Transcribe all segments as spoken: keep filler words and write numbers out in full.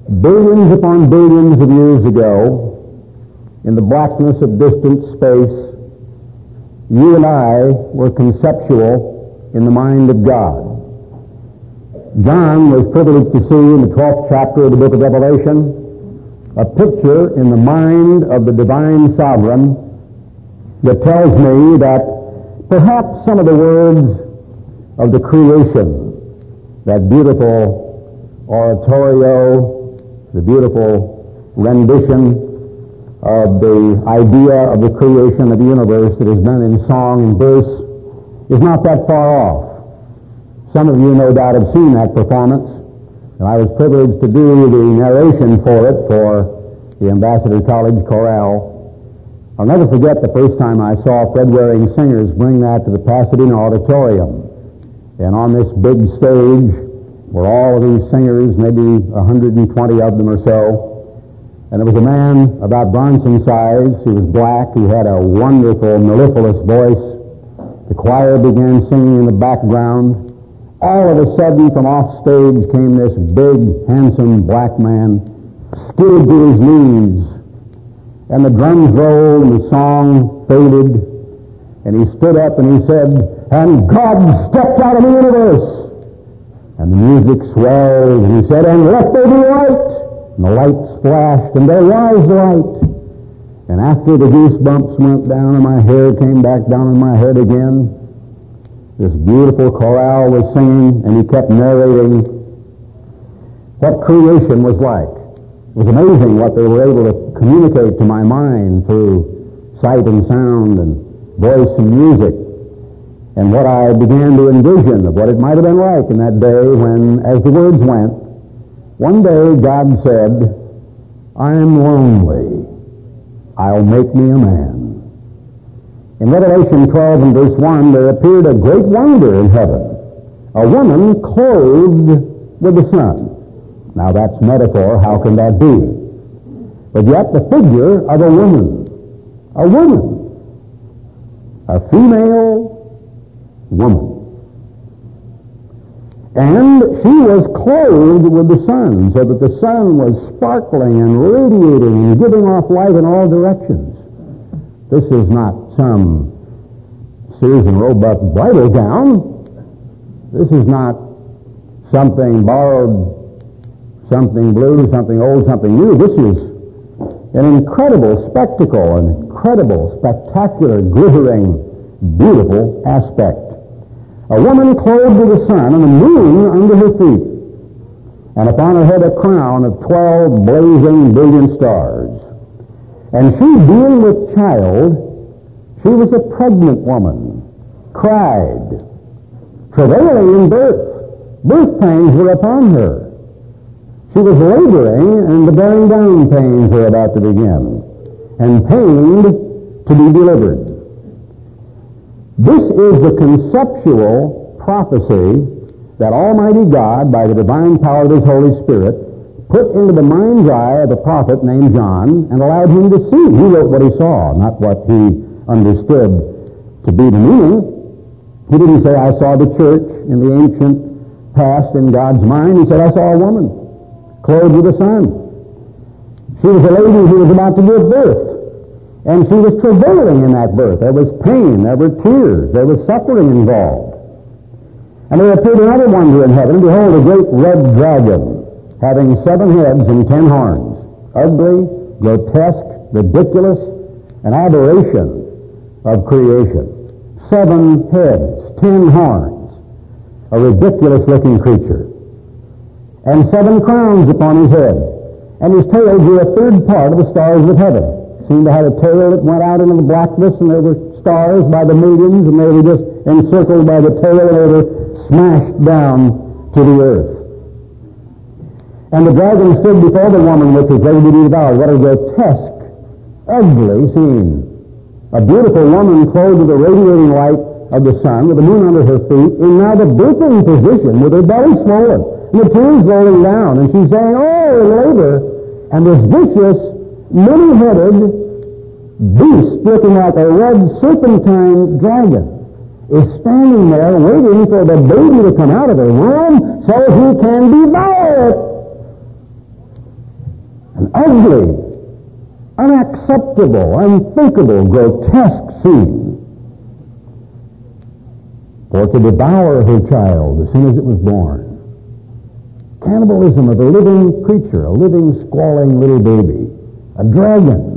Billions upon billions of years ago, in the blackness of distant space, you and I were conceptual in the mind of God. John was privileged to see in the twelfth chapter of the book of Revelation a picture in the mind of the divine sovereign that tells me that perhaps some of the words of the creation, that beautiful oratorio, the beautiful rendition of the idea of the creation of the universe that is done in song and verse, is not that far off. Some of you no doubt have seen that performance, and I was privileged to do the narration for it for the Ambassador College Chorale. I'll never forget the first time I saw Fred Waring singers bring that to the Pasadena Auditorium. And on this big stage were all of these singers, maybe one hundred twenty of them or so. And there was a man about Bronson size. He was black. He had a wonderful, mellifluous voice. The choir began singing in the background. All of a sudden, from off stage came this big, handsome black man, skidded to his knees. And the drums rolled and the song faded. And he stood up and he said, "And God stepped out of the universe." And the music swelled, and he said, "And let there be light." And the lights flashed, and there was light. And after the goosebumps went down and my hair came back down on my head again, this beautiful chorale was singing, and he kept narrating what creation was like. It was amazing what they were able to communicate to my mind through sight and sound and voice and music, and what I began to envision of what it might have been like in that day when, as the words went, one day God said, "I am lonely. I'll make me a man." In Revelation twelve and verse one, there appeared a great wonder in heaven, a woman clothed with the sun. Now that's metaphor. How can that be? But yet the figure of a woman, a woman, a female woman. And she was clothed with the sun, so that the sun was sparkling and radiating and giving off light in all directions. This is not some Susan Roebuck bridal gown. This is not something borrowed, something blue, something old, something new. This is an incredible spectacle, an incredible, spectacular, glittering, beautiful aspect. A woman clothed with the sun and the moon under her feet, and upon her head a crown of twelve blazing brilliant stars. And she, being with child, she was a pregnant woman, cried, travailing in birth. Birth pains were upon her. She was laboring, and the bearing down pains were about to begin, and pained to be delivered. This is the conceptual prophecy that Almighty God, by the divine power of His Holy Spirit, put into the mind's eye of a prophet named John and allowed him to see. He wrote what he saw, not what he understood to be the meaning. He didn't say, "I saw the church in the ancient past in God's mind." He said, "I saw a woman clothed with the sun. She was a lady who was about to give birth. And she was travailing in that birth. There was pain, there were tears, there was suffering involved. And there appeared another wonder in heaven. Behold, a great red dragon, having seven heads and ten horns. Ugly, grotesque, ridiculous, an aberration of creation. Seven heads, ten horns. A ridiculous-looking creature. And seven crowns upon his head. And his tail drew a third part of the stars of heaven. Seemed to have a tail that went out into the blackness, and there were stars by the millions, and they were just encircled by the tail, and they were smashed down to the earth. And the dragon stood before the woman which was ready to be devoured. What a grotesque, ugly scene. A beautiful woman clothed with the radiating light of the sun, with the moon under her feet, in now the birthing position, with her belly swollen, and the tears rolling down, and she's saying, "Oh, in labor." And this vicious, many-headed beast looking like a red serpentine dragon is standing there waiting for the baby to come out of her womb so he can devour it. An ugly, unacceptable, unthinkable, grotesque scene. For to devour her child as soon as it was born. Cannibalism of a living creature, a living, squalling little baby, a dragon.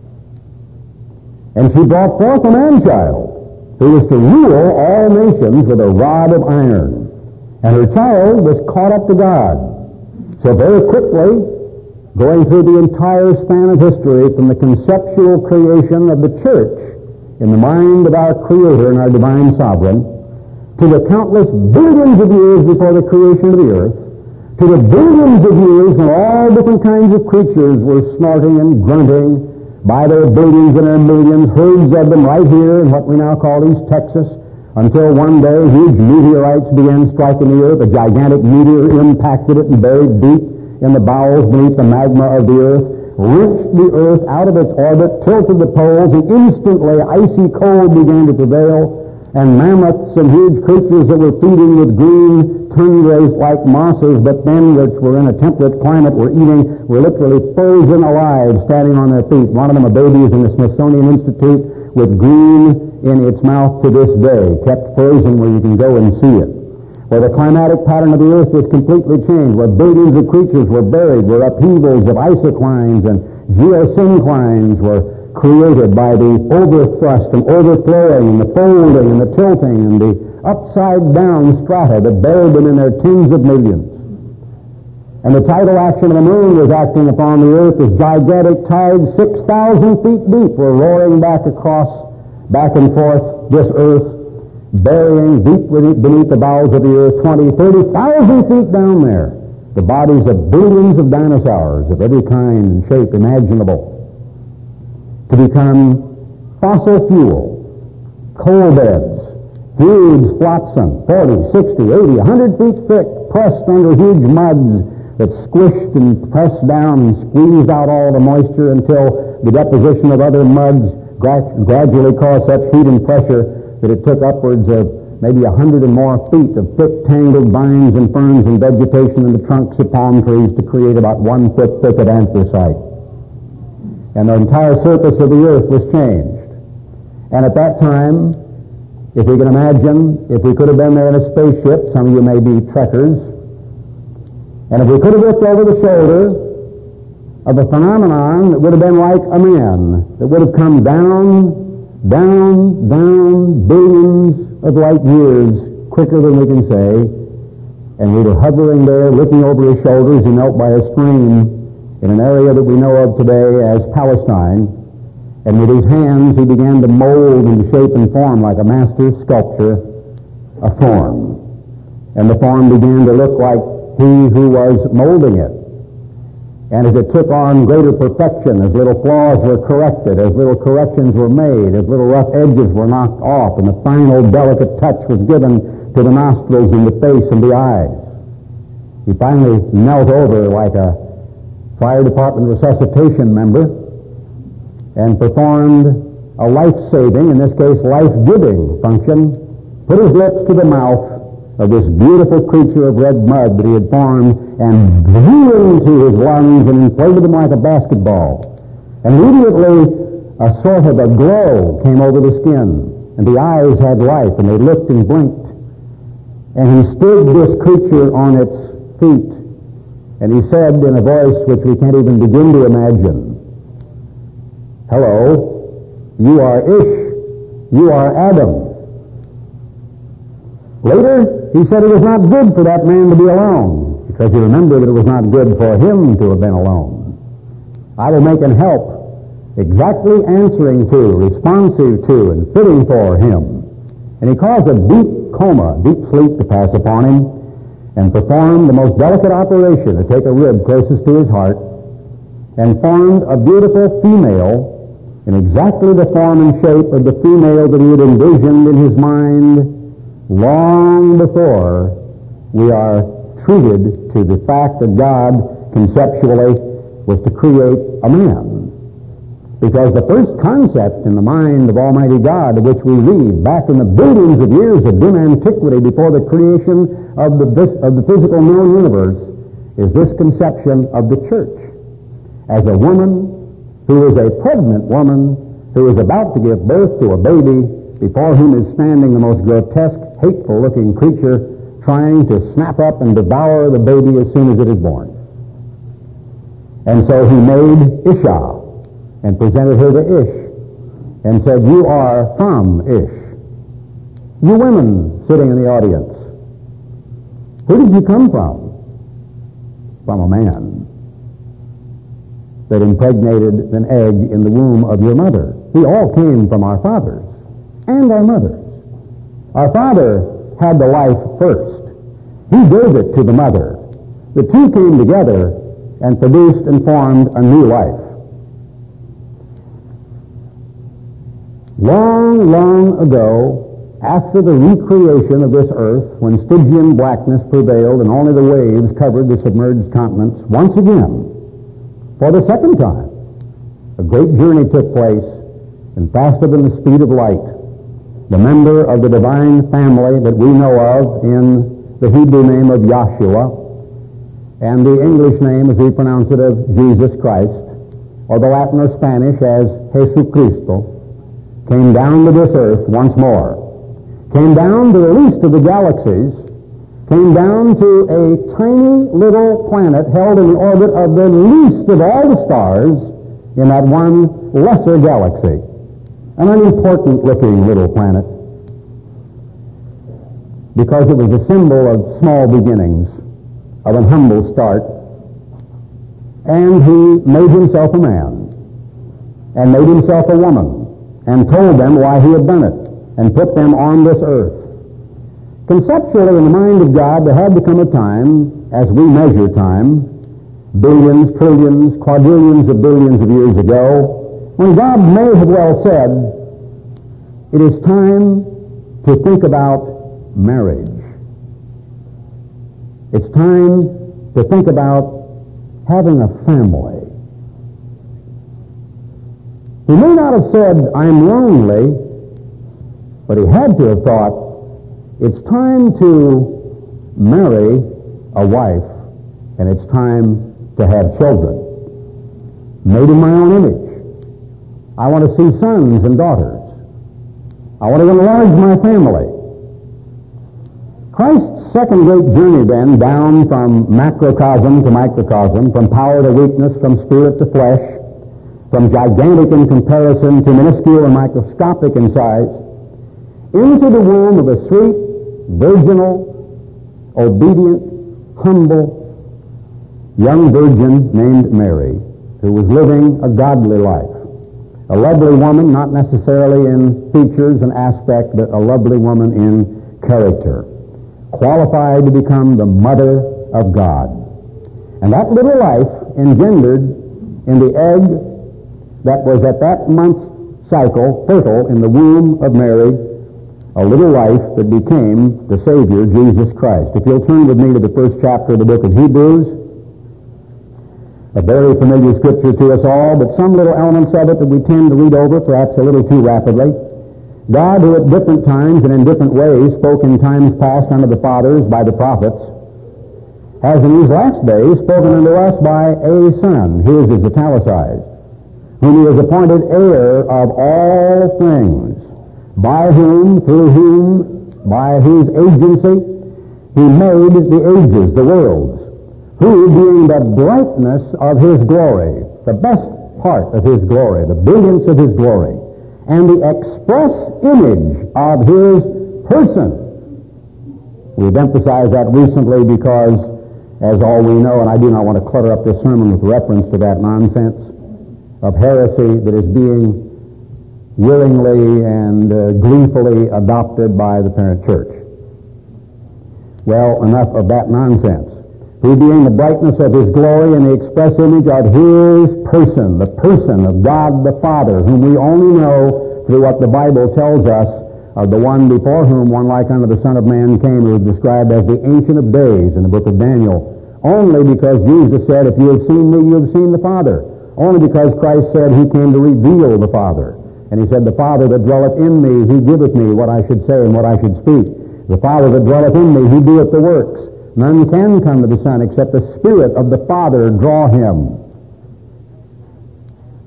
And she brought forth a man-child who was to rule all nations with a rod of iron. And her child was caught up to God. So very quickly, going through the entire span of history from the conceptual creation of the church in the mind of our Creator and our divine sovereign, to the countless billions of years before the creation of the earth, to the billions of years when all different kinds of creatures were snorting and grunting by their billions and their millions, herds of them right here in what we now call East Texas, until one day huge meteorites began striking the earth. A gigantic meteor impacted it and buried deep in the bowels beneath the magma of the earth, wrenched the earth out of its orbit, tilted the poles, and instantly icy cold began to prevail, and mammoths and huge creatures that were feeding with green tundras like mosses, but then which were in a temperate climate were eating, were literally frozen alive, standing on their feet. One of them, a baby, is in the Smithsonian Institute with green in its mouth to this day, kept frozen where you can go and see it. Where the climatic pattern of the earth was completely changed, where billions of creatures were buried, where upheavals of isoclines and geosynclines were created by the overthrust and overflowing and the folding and the tilting and the upside-down strata that buried them in their tens of millions. And the tidal action of the moon was acting upon the earth as gigantic tides six thousand feet deep were roaring back across, back and forth this earth, burying deep beneath the bowels of the earth, twenty, thirty thousand feet down there, the bodies of billions of dinosaurs of every kind and shape imaginable, to become fossil fuel, coal beds, huge flotsam, forty, sixty, eighty, one hundred feet thick, pressed under huge muds that squished and pressed down and squeezed out all the moisture until the deposition of other muds gra- gradually caused such heat and pressure that it took upwards of maybe a hundred and more feet of thick, tangled vines and ferns and vegetation in the trunks of palm trees to create about one foot thick of anthracite. And the entire surface of the earth was changed. And at that time, if we can imagine, if we could have been there in a spaceship, some of you may be trekkers, and if we could have looked over the shoulder of a phenomenon that would have been like a man, that would have come down, down, down, billions of light years quicker than we can say, and we were hovering there, looking over his shoulders, he knelt by a stream in an area that we know of today as Palestine, and with his hands he began to mold and shape and form like a master sculptor a form. And the form began to look like he who was molding it. And as it took on greater perfection, as little flaws were corrected, as little corrections were made, as little rough edges were knocked off, and the final delicate touch was given to the nostrils and the face and the eyes, he finally knelt over like a fire department resuscitation member and performed a life-saving, in this case life-giving function, put his lips to the mouth of this beautiful creature of red mud that he had formed and blew into his lungs and inflated them like a basketball. And immediately a sort of a glow came over the skin, and the eyes had life, and they looked and blinked. And he stood this creature on its feet, and he said in a voice which we can't even begin to imagine, "Hello, you are Ish, you are Adam." Later, he said it was not good for that man to be alone, because he remembered that it was not good for him to have been alone. "I will make an help exactly answering to, responsive to, and fitting for him." And he caused a deep coma, deep sleep to pass upon him, and performed the most delicate operation to take a rib closest to his heart, and formed a beautiful female in exactly the form and shape of the female that he had envisioned in his mind long before we are treated to the fact that God conceptually was to create a man. Because the first concept in the mind of Almighty God, of which we read back in the billions of years of dim antiquity before the creation of the, of the physical known universe, is this conception of the church. as a woman who is a pregnant woman who is about to give birth to a baby before whom is standing the most grotesque, hateful-looking creature trying to snap up and devour the baby as soon as it is born. And so he made Isha and presented her to Ish and said, you are from Ish. You women sitting in the audience, who did you come from? From a man that impregnated an egg in the womb of your mother. We all came from our fathers and our mothers. Our father had the life first. He gave it to the mother. The two came together and produced and formed a new life. Long, long ago, after the recreation of this earth, when Stygian blackness prevailed and only the waves covered the submerged continents, once again, for the second time, a great journey took place, and faster than the speed of light, the member of the divine family that we know of in the Hebrew name of Yahshua, and the English name, as we pronounce it, of Jesus Christ, or the Latin or Spanish as Jesucristo, came down to this earth once more, came down to the least of the galaxies, came down to a tiny little planet held in the orbit of the least of all the stars in that one lesser galaxy, an unimportant-looking little planet, because it was a symbol of small beginnings, of an humble start. And he made himself a man, and made himself a woman, and told them why he had done it, and put them on this earth. Conceptually, in the mind of God, there had to come a time, as we measure time, billions, trillions, quadrillions of billions of years ago, when God may have well said, it is time to think about marriage. It's time to think about having a family. He may not have said, I'm lonely, but he had to have thought, it's time to marry a wife, and it's time to have children. Made in my own image. I want to see sons and daughters. I want to enlarge my family. Christ's second great journey then, down from macrocosm to microcosm, from power to weakness, from spirit to flesh, from gigantic in comparison to minuscule and microscopic in size, into the womb of a sweet, virginal, obedient, humble, young virgin named Mary, who was living a godly life. A lovely woman, not necessarily in features and aspect, but a lovely woman in character, qualified to become the mother of God. And that little life engendered in the egg that was at that month's cycle fertile in the womb of Mary, a little life that became the Savior, Jesus Christ. If you'll turn with me to the first chapter of the book of Hebrews, a very familiar scripture to us all, but some little elements of it that we tend to read over perhaps a little too rapidly. God, who at different times and in different ways spoke in times past unto the fathers by the prophets, has in these last days spoken unto us by a Son, his is italicized, whom he has appointed heir of all things, by whom, through whom, by whose agency, he made the ages, the worlds, who, being the brightness of his glory, the best part of his glory, the brilliance of his glory, and the express image of his person. We've emphasized that recently because, as all we know, and I do not want to clutter up this sermon with reference to that nonsense of heresy that is being willingly and uh, gleefully adopted by the parent church. Well, enough of that nonsense. Who, being the brightness of his glory and the express image of his person, the person of God the Father, whom we only know through what the Bible tells us of the one before whom one like unto the Son of Man came, who is described as the Ancient of Days in the book of Daniel, only because Jesus said, if you have seen me, you have seen the Father. Only because Christ said he came to reveal the Father. And he said, the Father that dwelleth in me, he giveth me what I should say and what I should speak. The Father that dwelleth in me, he doeth the works. None can come to the Son except the Spirit of the Father draw him.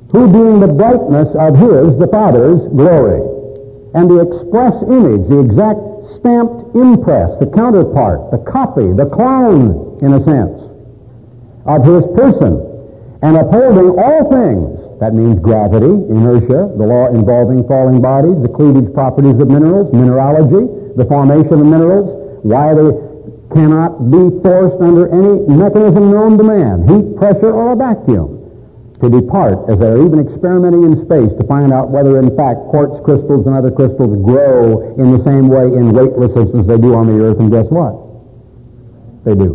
who being the brightness of his, the Father's, glory, and the express image, the exact stamped impress, the counterpart, the copy, the clone, in a sense, of his person, and upholding all things. That means gravity, inertia, the law involving falling bodies, the cleavage properties of minerals, mineralogy, the formation of minerals, why they cannot be forced under any mechanism known to man, heat, pressure, or a vacuum, to depart, as they're even experimenting in space to find out whether, in fact, quartz crystals and other crystals grow in the same way in weightless systems they do on the Earth, and guess what? They do.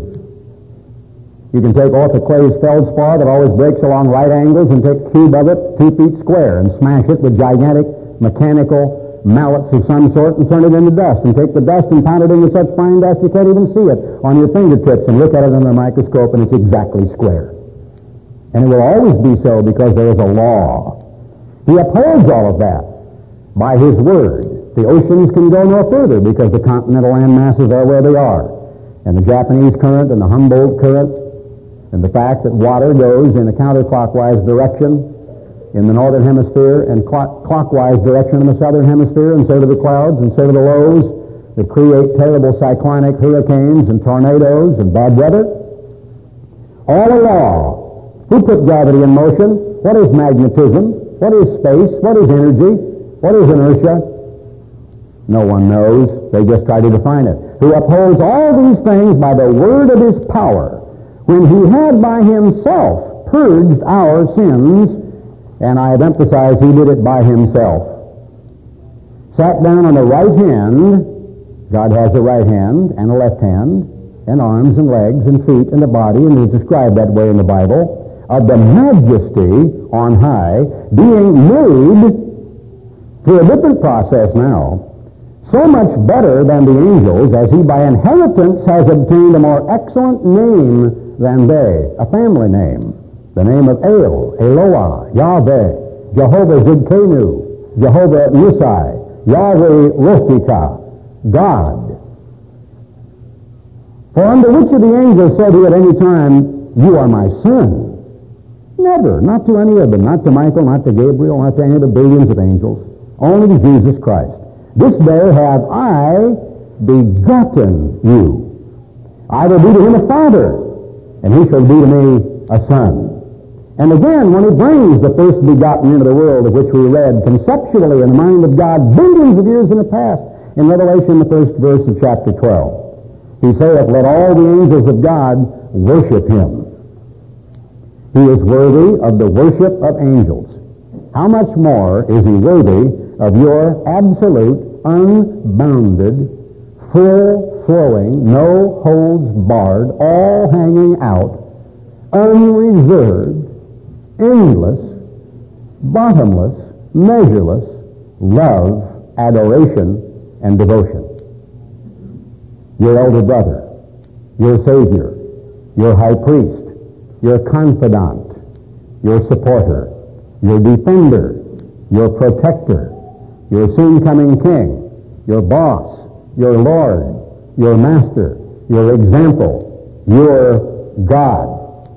You can take off a clay's feldspar that always breaks along right angles and take a cube of it two feet square and smash it with gigantic mechanical mallets of some sort and turn it into dust, and take the dust and pound it into such fine dust you can't even see it on your fingertips, and look at it under a microscope and it's exactly square. And it will always be so because there is a law. He upholds all of that by his word. The oceans can go no further because the continental land masses are where they are. And the Japanese current and the Humboldt current and the fact that water goes in a counterclockwise direction in the northern hemisphere and clock- clockwise direction in the southern hemisphere, and so do the clouds and so do the lows that create terrible cyclonic hurricanes and tornadoes and bad weather. All a law. Who put gravity in motion? What is magnetism? What is space? What is energy? What is inertia? No one knows. They just try to define it. Who upholds all these things by the word of his power, when he had by himself purged our sins, and I have emphasized he did it by himself, sat down on the right hand. God has a right hand and a left hand, and arms and legs and feet and a body, and it's described that way in the Bible, of the majesty on high, being made through a different process now, so much better than the angels, as he by inheritance has obtained a more excellent name than they, a family name, the name of El, Eloah, Yahweh, Jehovah Zidkenu, Jehovah Nisai, Yahweh Rophika, God. For unto which of the angels said he at any time, you are my son? Never. Not to any of them. Not to Michael, not to Gabriel, not to any of the billions of angels. Only to Jesus Christ. This day have I begotten you. I will be to him a father, and he shall be to me a son. And again, when he brings the first begotten into the world, of which we read conceptually in the mind of God billions of years in the past, in Revelation, the first verse of chapter twelve, he saith, let all the angels of God worship him. He is worthy of the worship of angels. How much more is he worthy of your absolute, unbounded, full-flowing, no holds barred, all hanging out, unreserved, endless, bottomless, measureless love, adoration, and devotion? Your elder brother, your Savior, your high priest, your confidant, your supporter, your defender, your protector, your soon-coming king, your boss, your Lord, your master, your example, your God.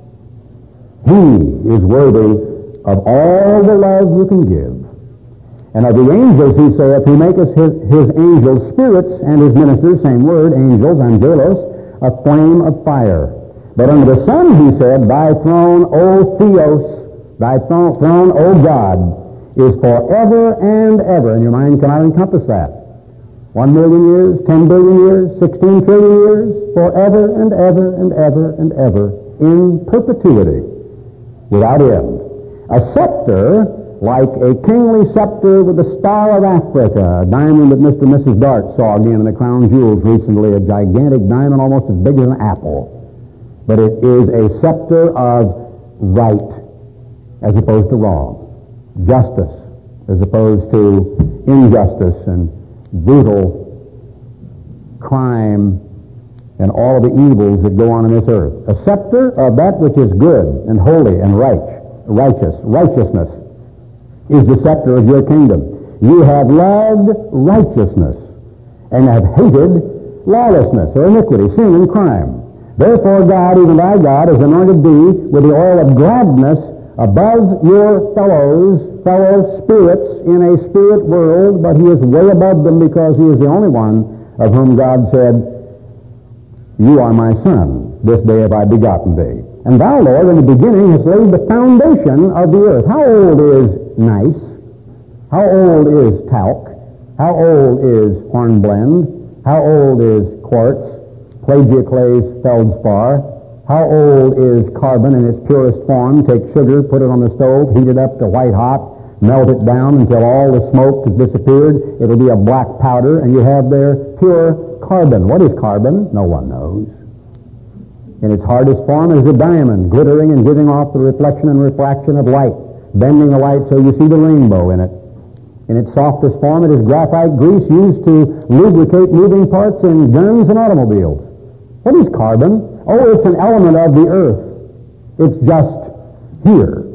He is worthy of all the love you can give. And of the angels, he saith, he maketh his, his angels spirits, and his ministers, same word, angels, angelos, a flame of fire. But unto the Son, he said, thy throne, O Theos, thy throne, throne, O God, is forever and ever. And your mind cannot encompass that. One million years, ten billion years, sixteen trillion years, forever and ever and ever and ever, in perpetuity, without end. A scepter, like a kingly scepter with the Star of Africa, a diamond that Mister and Missus Dart saw again in the Crown Jewels recently, a gigantic diamond almost as big as an apple. But it is a scepter of right as opposed to wrong, justice as opposed to injustice and brutal crime and all of the evils that go on in this earth. A scepter of that which is good and holy and right, righteous. Righteousness is the scepter of your kingdom. You have loved righteousness and have hated lawlessness or iniquity, sin and crime. Therefore God, even thy God, has anointed thee with the oil of gladness above your fellows, fellow spirits in a spirit world, but he is way above them because he is the only one of whom God said, you are my son, this day have I begotten thee. And thou, Lord, in the beginning hast laid the foundation of the earth. How old is nice? How old is talc? How old is hornblende? How old is quartz, plagioclase, feldspar? How old is carbon in its purest form? Take sugar, put it on the stove, heat it up to white hot, melt it down until all the smoke has disappeared. It'll be a black powder, and you have there pure carbon. What is carbon? No one knows. In its hardest form it is a diamond, glittering and giving off the reflection and refraction of light, bending the light so you see the rainbow in it. In its softest form it is graphite grease used to lubricate moving parts in guns and automobiles. What is carbon? Oh, it's an element of the earth. It's just here.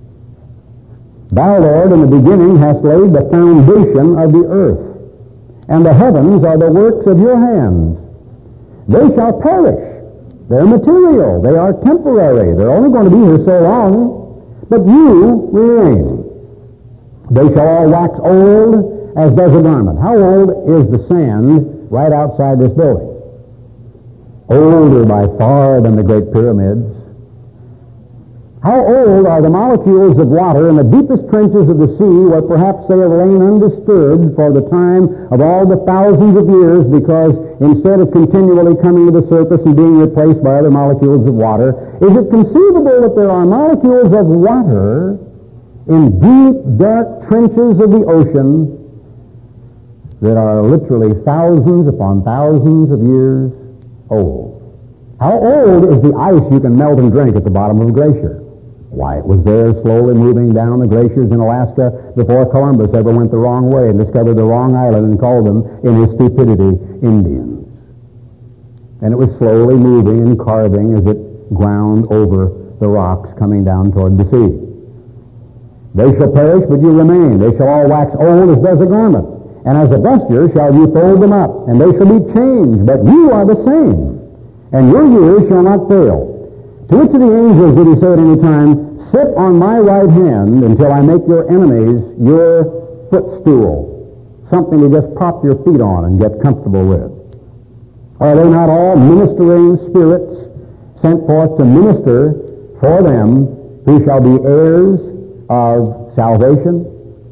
Thou, Lord, in the beginning hast laid the foundation of the earth, and the heavens are the works of your hands. They shall perish. They're material. They are temporary. They're only going to be here so long. But you remain. They shall all wax old as does a garment. How old is the sand right outside this building? Older by far than the Great Pyramids. How old are the molecules of water in the deepest trenches of the sea where perhaps they have lain undisturbed for the time of all the thousands of years because instead of continually coming to the surface and being replaced by other molecules of water, is it conceivable that there are molecules of water in deep, dark trenches of the ocean that are literally thousands upon thousands of years old? How old is the ice you can melt and drink at the bottom of a glacier? Why, it was there slowly moving down the glaciers in Alaska before Columbus ever went the wrong way and discovered the wrong island and called them, in his stupidity, Indians. And it was slowly moving and carving as it ground over the rocks coming down toward the sea. They shall perish, but you remain. They shall all wax old as does a garment. And as a vesture shall you fold them up, and they shall be changed, but you are the same, and your years shall not fail. To which of the angels did he say at any time, sit on my right hand until I make your enemies your footstool, something to just prop your feet on and get comfortable with? Are they not all ministering spirits sent forth to minister for them who shall be heirs of salvation?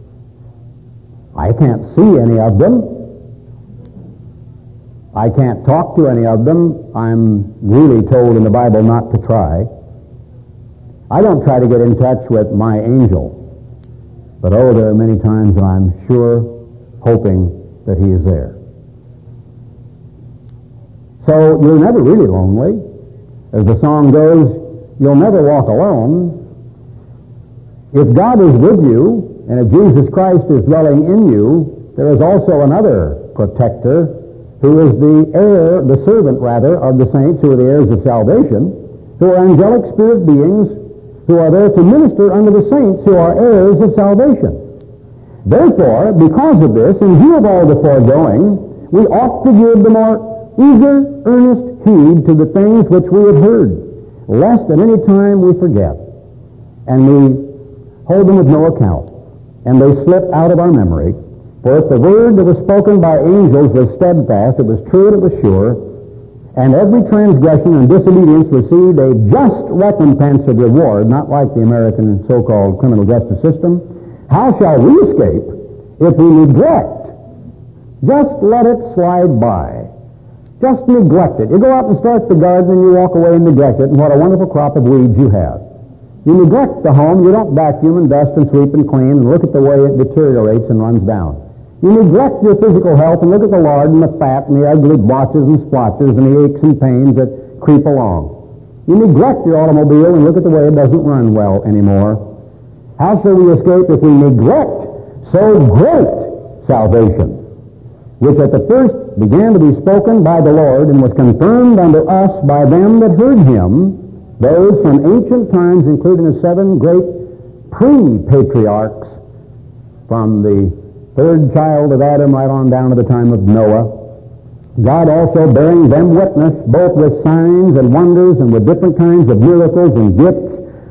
I can't see any of them. I can't talk to any of them. I'm really told in the Bible not to try. I don't try to get in touch with my angel. But oh, there are many times that I'm sure hoping that he is there. So you're never really lonely. As the song goes, you'll never walk alone. If God is with you, and if Jesus Christ is dwelling in you, there is also another protector who is the heir, the servant rather, of the saints who are the heirs of salvation, who are angelic spirit beings who are there to minister unto the saints who are heirs of salvation. Therefore, because of this, in view of all the foregoing, we ought to give the more eager, earnest heed to the things which we have heard, lest at any time we forget, and we hold them with no account, and they slip out of our memory. For if the word that was spoken by angels was steadfast, it was true and it was sure, and every transgression and disobedience received a just recompense of reward, not like the American so-called criminal justice system, how shall we escape if we neglect? Just let it slide by. Just neglect it. You go out and start the garden and you walk away and neglect it, and what a wonderful crop of weeds you have. You neglect the home, you don't vacuum and dust and sweep and clean and look at the way it deteriorates and runs down. You neglect your physical health and look at the lard and the fat and the ugly blotches and splotches and the aches and pains that creep along. You neglect your automobile and look at the way it doesn't run well anymore. How shall we escape if we neglect so great salvation, which at the first began to be spoken by the Lord and was confirmed unto us by them that heard him, those from ancient times, including the seven great pre-patriarchs, from the third child of Adam right on down to the time of Noah. God also bearing them witness, both with signs and wonders and with different kinds of miracles and gifts,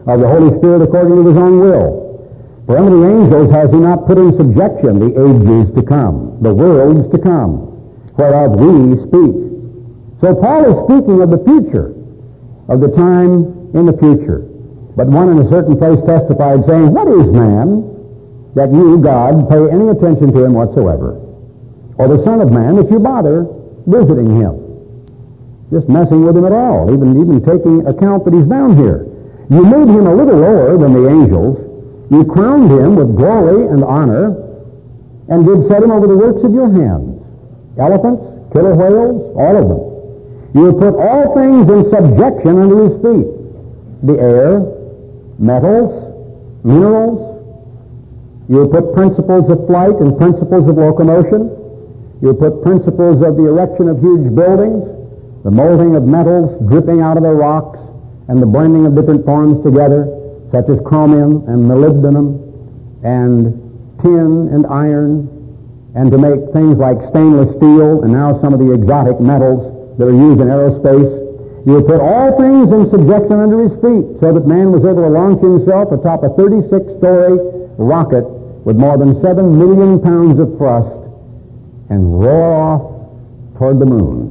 of the Holy Spirit according to his own will. For how many angels has he not put in subjection the ages to come, the worlds to come, whereof we speak? So Paul is speaking of the future, of the time in the future. But one in a certain place testified, saying, what is man that you, God, pay any attention to him whatsoever? Or the Son of Man that you bother visiting him? Just messing with him at all, even, even taking account that he's down here. You made him a little lower than the angels. You crowned him with glory and honor, and did set him over the works of your hands. Elephants, killer whales, all of them. You have put all things in subjection under his feet. The air, metals, minerals. You have put principles of flight and principles of locomotion. You have put principles of the erection of huge buildings, the molding of metals dripping out of the rocks, and the blending of different forms together, such as chromium and molybdenum and tin and iron, and to make things like stainless steel and now some of the exotic metals that are used in aerospace. You have put all things in subjection under his feet, so that man was able to launch himself atop a thirty-six story rocket with more than seven million pounds of thrust and roar off toward the moon.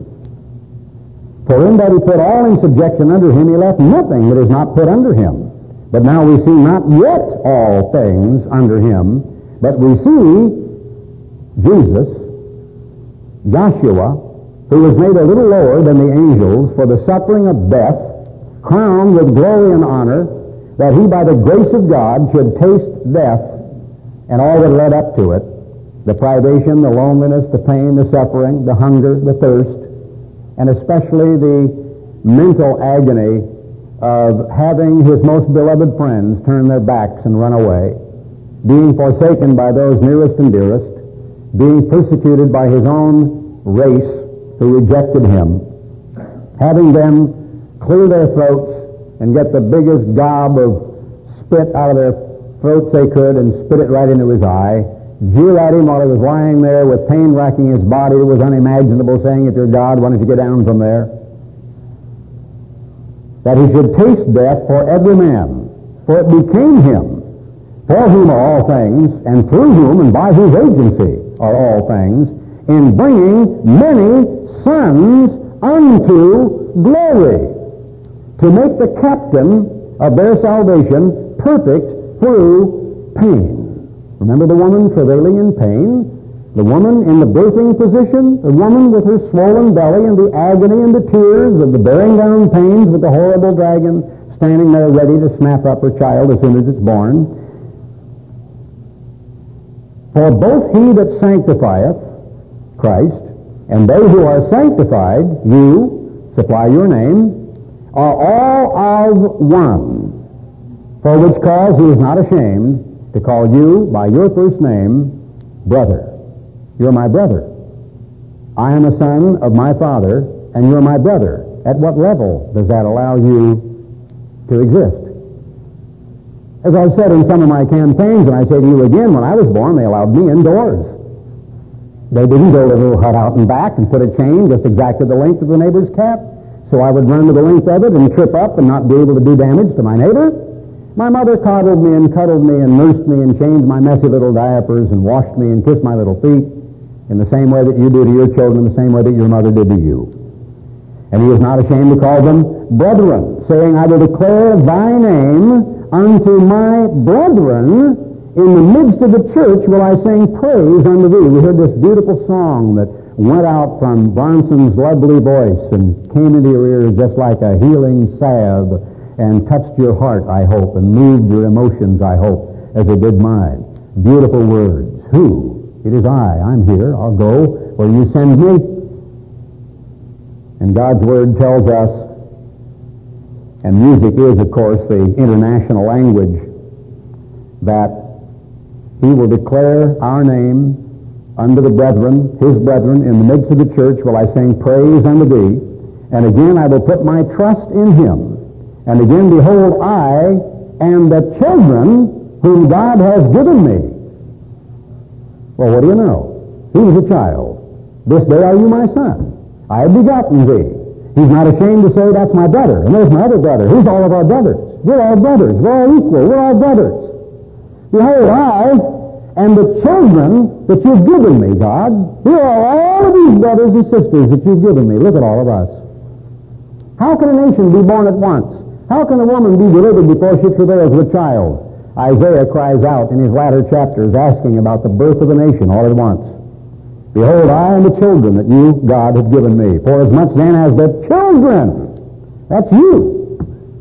For in that he put all in subjection under him, he left nothing that is not put under him. But now we see not yet all things under him, but we see Jesus, Joshua, who was made a little lower than the angels for the suffering of death, crowned with glory and honor, that he by the grace of God should taste death and all that led up to it, the privation, the loneliness, the pain, the suffering, the hunger, the thirst, and especially the mental agony of having his most beloved friends turn their backs and run away, being forsaken by those nearest and dearest, being persecuted by his own race who rejected him, having them clear their throats and get the biggest gob of spit out of their throats they could and spit it right into his eye, jeer at him while he was lying there with pain racking his body. It was unimaginable, saying, if you're God, why don't you get down from there? That he should taste death for every man, for it became him, for whom are all things, and through whom and by whose agency are all things, in bringing many sons unto glory, to make the captain of their salvation perfect through pain. Remember the woman travailing in pain, the woman in the birthing position, the woman with her swollen belly and the agony and the tears of the bearing down pains with the horrible dragon standing there ready to snap up her child as soon as it's born. For both he that sanctifieth, Christ, and they who are sanctified, you, supply your name, are all of one, for which cause he is not ashamed to call you by your first name, brother. You're my brother. I am a son of my father, and you're my brother. At what level does that allow you to exist? As I've said in some of my campaigns, and I say to you again, when I was born, they allowed me indoors. They didn't build a little hut out and back and put a chain just exactly the length of the neighbor's cap, so I would run to the length of it and trip up and not be able to do damage to my neighbor. My mother coddled me and cuddled me and nursed me and changed my messy little diapers and washed me and kissed my little feet in the same way that you do to your children, the same way that your mother did to you. And he is not ashamed to call them brethren, saying, I will declare thy name unto my brethren. In the midst of the church will I sing praise unto thee. We heard this beautiful song that went out from Bronson's lovely voice and came into your ears just like a healing salve and touched your heart, I hope, and moved your emotions, I hope, as it did mine. Beautiful words. Who? It is I. I'm here. I'll go where you send me. And God's Word tells us, and music is, of course, the international language, that he will declare our name unto the brethren, his brethren, in the midst of the church will I sing praise unto thee. And again I will put my trust in him. And again, behold, I am the children whom God has given me. Well, what do you know? He was a child. This day are you my son. I have begotten thee. He's not ashamed to say, that's my brother, and there's my other brother. Who's all of our brothers? We're all brothers. We're all equal. We're all brothers. Behold, I and the children that you've given me, God, here are all of these brothers and sisters that you've given me. Look at all of us. How can a nation be born at once? How can a woman be delivered before she travails with child? Isaiah cries out in his latter chapters asking about the birth of a nation all at once. Behold, I and the children that you, God, have given me. For as much then as the children, that's you.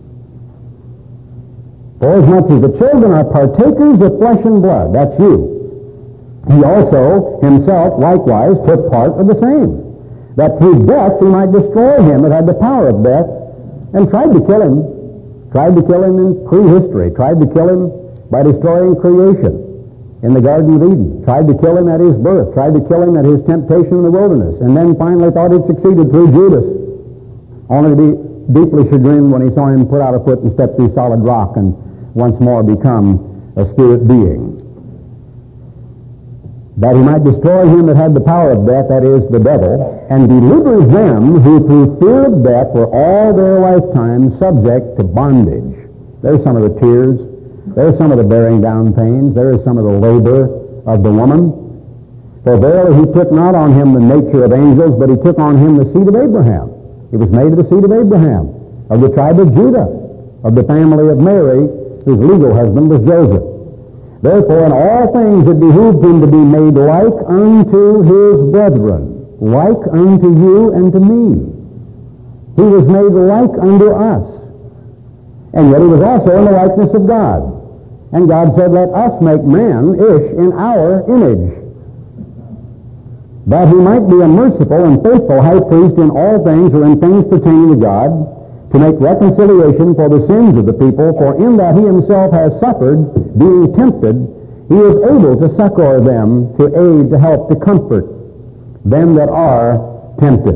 For as much as the children are partakers of flesh and blood, that's you. He also himself likewise took part of the same, that through death he might destroy him that had the power of death, and tried to kill him, tried to kill him in prehistory, tried to kill him by destroying creation in the Garden of Eden, tried to kill him at his birth, tried to kill him at his temptation in the wilderness, and then finally thought he'd succeeded through Judas, only to be deeply chagrined when he saw him put out a foot and step through solid rock and once more become a spirit being. That he might destroy him that had the power of death, that is, the devil, and deliver them who through fear of death were all their lifetime subject to bondage. There's some of the tears. There's some of the bearing down pains. There is some of the labor of the woman. For verily he took not on him the nature of angels, but he took on him the seed of Abraham. He was made of the seed of Abraham, of the tribe of Judah, of the family of Mary, whose legal husband was Joseph. Therefore in all things it behooved him to be made like unto his brethren, like unto you and to me. He was made like unto us. And yet he was also in the likeness of God. And God said, let us make man, ish, in our image, that he might be a merciful and faithful high priest in all things or in things pertaining to God, to make reconciliation for the sins of the people, for in that he himself has suffered, being tempted, he is able to succor them, to aid, to help, to comfort them that are tempted.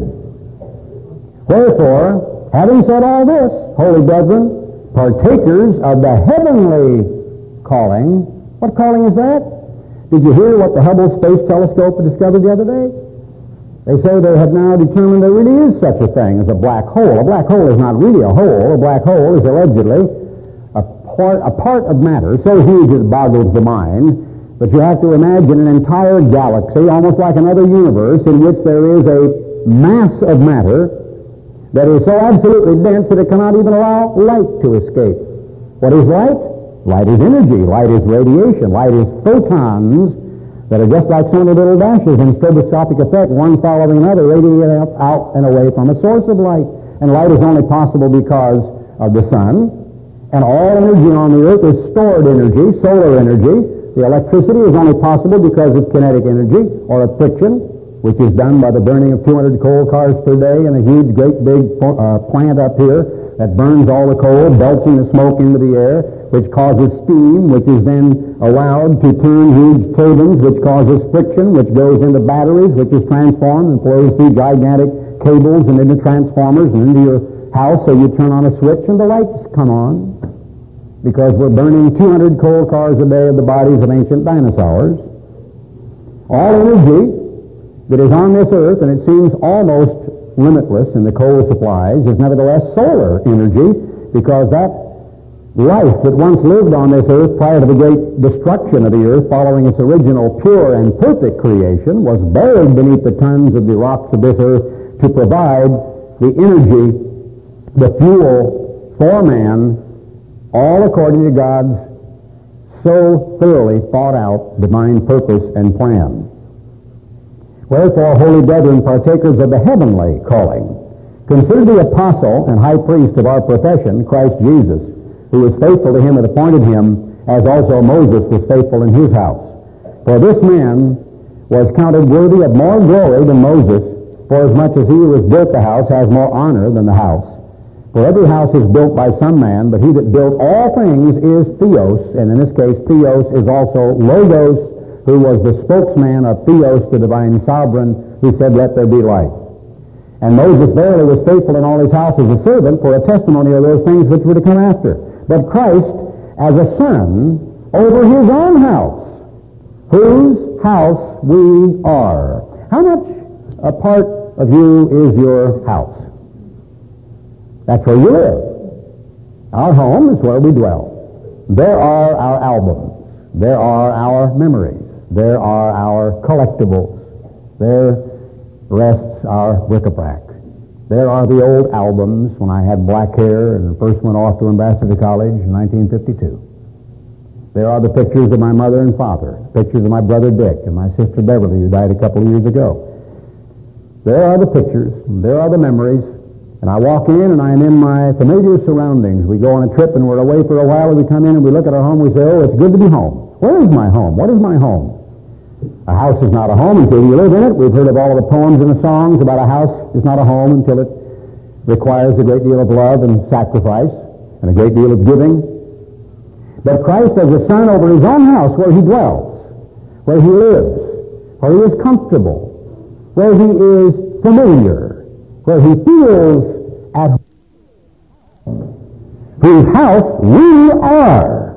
Wherefore, having said all this, holy brethren, partakers of the heavenly calling. What calling is that? Did you hear what the Hubble Space Telescope discovered the other day? They say they have now determined there really is such a thing as a black hole. A black hole is not really a hole. A black hole is allegedly a part, a part of matter so huge it boggles the mind. But you have to imagine an entire galaxy, almost like another universe, in which there is a mass of matter that is so absolutely dense that it cannot even allow light to escape. What is light? Light is energy. Light is radiation. Light is photons that are just like so many little dashes in stroboscopic effect, one following another, radiating out and away from a source of light. And light is only possible because of the sun. And all energy on the earth is stored energy, solar energy. The electricity is only possible because of kinetic energy or of friction, which is done by the burning of two hundred coal cars per day in a huge, great big uh, plant up here that burns all the coal, belching the smoke into the air, which causes steam, which is then allowed to turn huge turbines, which causes friction, which goes into batteries, which is transformed and flows through gigantic cables and into transformers and into your house, so you turn on a switch and the lights come on. Because we're burning two hundred coal cars a day of the bodies of ancient dinosaurs. All energy that is on this earth, and it seems almost limitless in the coal supplies, is nevertheless solar energy, because that life that once lived on this earth prior to the great destruction of the earth following its original pure and perfect creation was buried beneath the tons of the rocks of this earth to provide the energy, the fuel for man, all according to God's so thoroughly thought out divine purpose and plan. Wherefore, holy brethren, partakers of the heavenly calling, consider the apostle and high priest of our profession, Christ Jesus, who was faithful to him that appointed him, as also Moses was faithful in his house. For this man was counted worthy of more glory than Moses, forasmuch as he who has built the house has more honor than the house. For every house is built by some man, but he that built all things is Theos, and in this case Theos is also Logos, who was the spokesman of Theos, the divine sovereign, who said, let there be light. And Moses verily was faithful in all his house as a servant for a testimony of those things which were to come after. But Christ as a son over his own house, whose house we are. How much a part of you is your house? That's where you live. Our home is where we dwell. There are our albums. There are our memories. There are our collectibles. There rests our bric-a-brac. There are the old albums when I had black hair and first went off to Ambassador College in nineteen fifty-two. There are the pictures of my mother and father, pictures of my brother Dick and my sister Beverly, who died a couple of years ago. There are the pictures, there are the memories, and I walk in and I'm in my familiar surroundings. We go on a trip and we're away for a while, and we come in and we look at our home and we say, oh, it's good to be home. Where is my home? What is my home? A house is not a home until you live in it. We've heard of all of the poems and the songs about a house is not a home until it requires a great deal of love and sacrifice and a great deal of giving. But Christ as a son over his own house where he dwells, where he lives, where he is comfortable, where he is familiar, where he feels at home, whose house we are,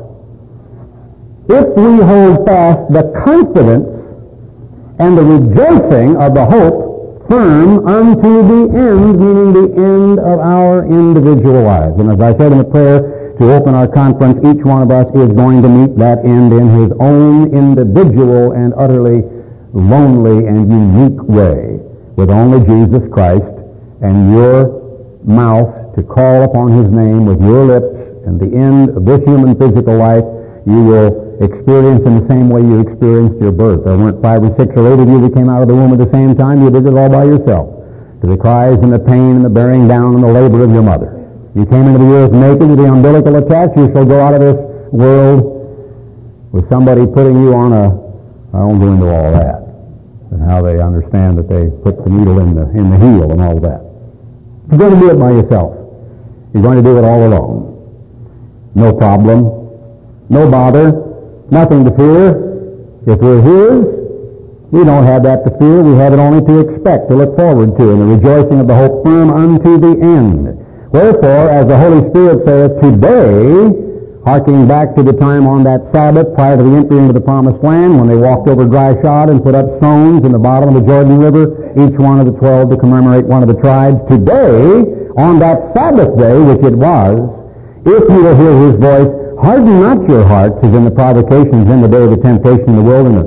if we hold fast the confidence and the rejoicing of the hope firm unto the end, meaning the end of our individual lives. And as I said in the prayer to open our conference, each one of us is going to meet that end in his own individual and utterly lonely and unique way, with only Jesus Christ and your mouth to call upon his name with your lips, and the end of this human physical life you will experience in the same way you experienced your birth. There weren't five or six or eight of you that came out of the womb at the same time. You did it all by yourself, to the cries and the pain and the bearing down and the labor of your mother. You came into the earth naked with the umbilical attached. You shall go out of this world with somebody putting you on a, I won't go into all that, and how they understand that they put the needle in the, in the heel and all of that. You're going to do it by yourself. You're going to do it all alone. No problem. No bother. Nothing to fear. If we're his, we don't have that to fear. We have it only to expect, to look forward to, and the rejoicing of the hope firm unto the end. Wherefore, as the Holy Spirit saith, today, harking back to the time on that Sabbath prior to the entry into the Promised Land, when they walked over dry shod and put up stones in the bottom of the Jordan River, each one of the twelve to commemorate one of the tribes. Today, on that Sabbath day, which it was, if you will hear his voice, harden not your hearts as in the provocations in the day of the temptation in the wilderness.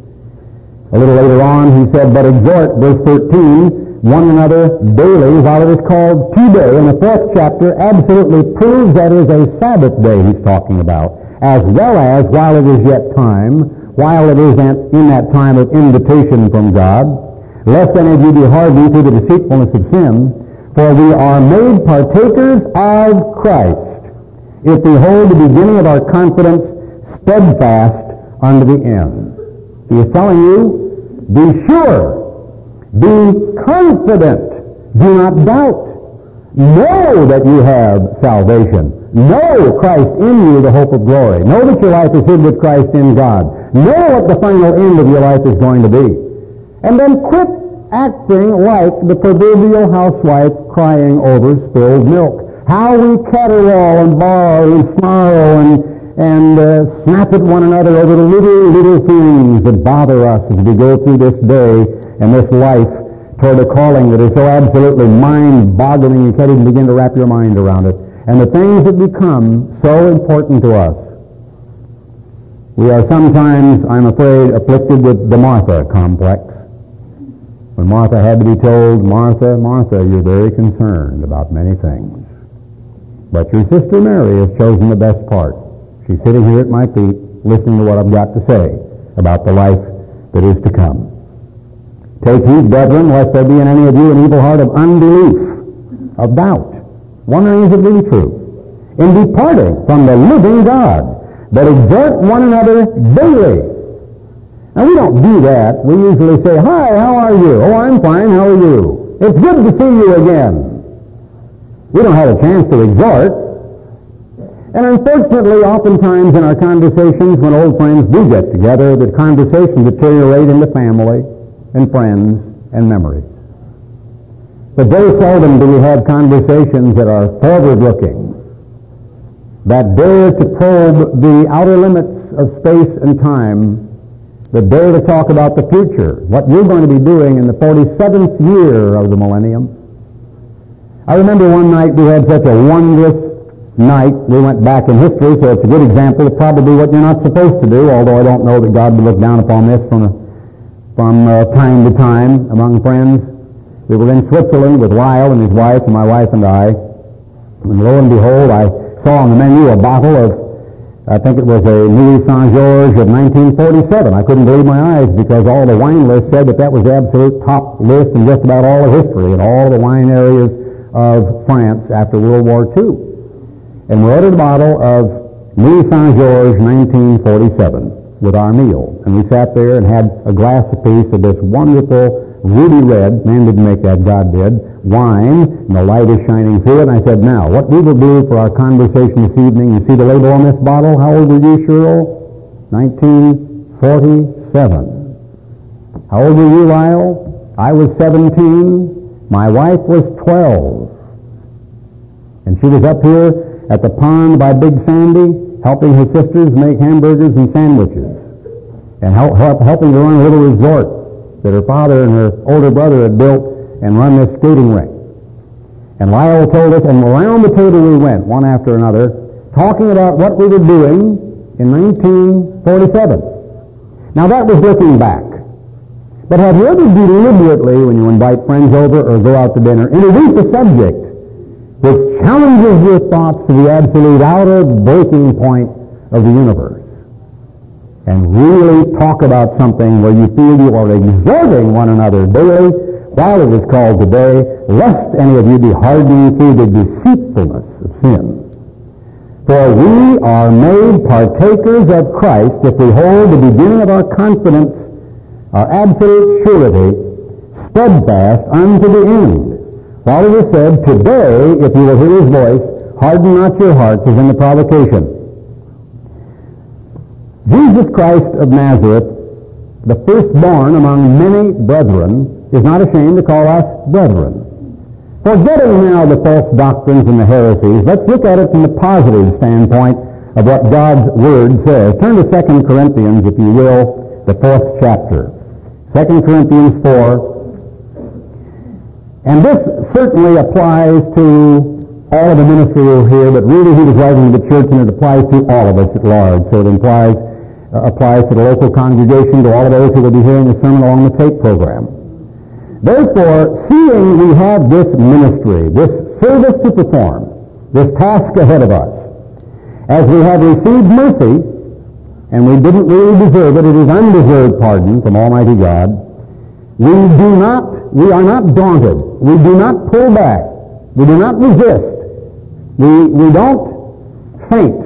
A little later on, he said, but exhort, verse thirteen, one another daily while it is called today. And the fourth chapter absolutely proves that is a Sabbath day he's talking about, as well as while it is yet time, while it is in that time of invitation from God, lest any of you be hardened through the deceitfulness of sin, for we are made partakers of Christ, if we hold the beginning of our confidence steadfast unto the end. He is telling you, be sure, be confident, do not doubt. Know that you have salvation. Know Christ in you, the hope of glory. Know that your life is hid with Christ in God. Know what the final end of your life is going to be. And then quit acting like the proverbial housewife crying over spilled milk. How we caterwaul and borrow and snarl and, and uh, snap at one another over the little, little things that bother us as we go through this day and this life toward a calling that is so absolutely mind-boggling you can't even begin to wrap your mind around it. And the things that become so important to us. We are sometimes, I'm afraid, afflicted with the Martha complex. When Martha had to be told, Martha, Martha, you're very concerned about many things. But your sister Mary has chosen the best part. She's sitting here at my feet, listening to what I've got to say about the life that is to come. Take heed, brethren, lest there be in any of you an evil heart of unbelief, of doubt, wondering is it really true, in departing from the living God, but exhort one another daily. Now, we don't do that. We usually say, hi, how are you? Oh, I'm fine, how are you? It's good to see you again. We don't have a chance to exhort. And unfortunately, oftentimes in our conversations, when old friends do get together, the conversations deteriorate into family and friends and memories. But very seldom do we have conversations that are forward-looking, that dare to probe the outer limits of space and time, that dare to talk about the future, what you're going to be doing in the forty-seventh year of the millennium. I remember one night we had such a wondrous night. We went back in history, so it's a good example of probably what you're not supposed to do, although I don't know that God would look down upon this from, a, from uh, time to time among friends. We were in Switzerland with Lyle and his wife and my wife and I, and lo and behold, I saw on the menu a bottle of, I think it was a Nuits Saint Georges of nineteen forty-seven. I couldn't believe my eyes because all the wine lists said that that was the absolute top list in just about all of history and all the wine areas of France after World War Two. And we ordered a bottle of Nuits Saint Georges nineteen forty-seven with our meal. And we sat there and had a glass apiece of this wonderful ruby red, man didn't make that, God did, wine, and the light is shining through it. And I said, now, what we will do for our conversation this evening, you see the label on this bottle? How old were you, Cheryl? nineteen forty-seven. How old were you, Lyle? I was seventeen. My wife was twelve. And she was up here at the pond by Big Sandy, helping her sisters make hamburgers and sandwiches, and help, help, helping to run a little resort that her father and her older brother had built and run this skating rink. And Lyle told us, and around the table we went, one after another, talking about what we were doing in nineteen forty-seven. Now that was looking back. But have you ever deliberately, when you invite friends over or go out to dinner, introduce a subject which challenges your thoughts to the absolute outer breaking point of the universe, and really talk about something where you feel you are exhorting one another daily while it is called today, lest any of you be hardened through the deceitfulness of sin. For we are made partakers of Christ if we hold the beginning of our confidence, our absolute surety, steadfast unto the end. While it is said, today, if you will hear his voice, harden not your hearts as in the provocation. Jesus Christ of Nazareth, the firstborn among many brethren, is not ashamed to call us brethren. Forgetting now the false doctrines and the heresies, let's look at it from the positive standpoint of what God's Word says. Turn to Second Corinthians, if you will, the fourth chapter. Second Corinthians four. And this certainly applies to all of the ministry here, but really he was writing to the church, and it applies to all of us at large. So it implies, uh, applies to the local congregation, to all of those who will be hearing the sermon along the tape program. Therefore, seeing we have this ministry, this service to perform, this task ahead of us, as we have received mercy, and we didn't really deserve it, it is undeserved pardon from Almighty God, we do not, we are not daunted. We do not pull back. We do not resist. We, we don't faint.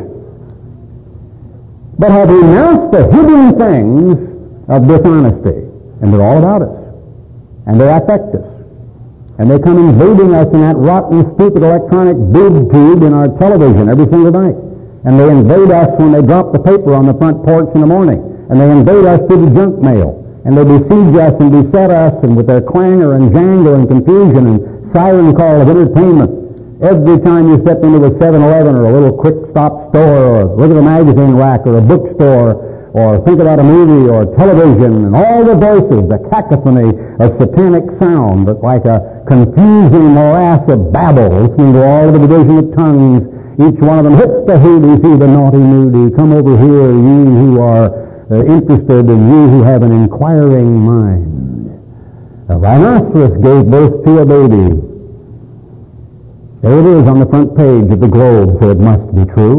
But have renounced the hidden things of dishonesty. And they're all about us. And they affect us. And they come invading us in that rotten, stupid electronic boob tube in our television every single night. And they invade us when they drop the paper on the front porch in the morning. And they invade us through the junk mail. And they besiege us and beset us, and with their clangor and jangle and confusion and siren call of entertainment. Every time you step into a seven eleven or a little quick-stop store, or look at a magazine rack or a bookstore, or think about a movie or television, and all the voices, the cacophony of satanic sound, that's like a confusing morass of babble, listening to all of the division of tongues, each one of them, hip the Hades, he the naughty moody, come over here, you who are Uh, interested, in you who have an inquiring mind. A rhinoceros gave birth to a baby. There it is on the front page of the Globe, so it must be true.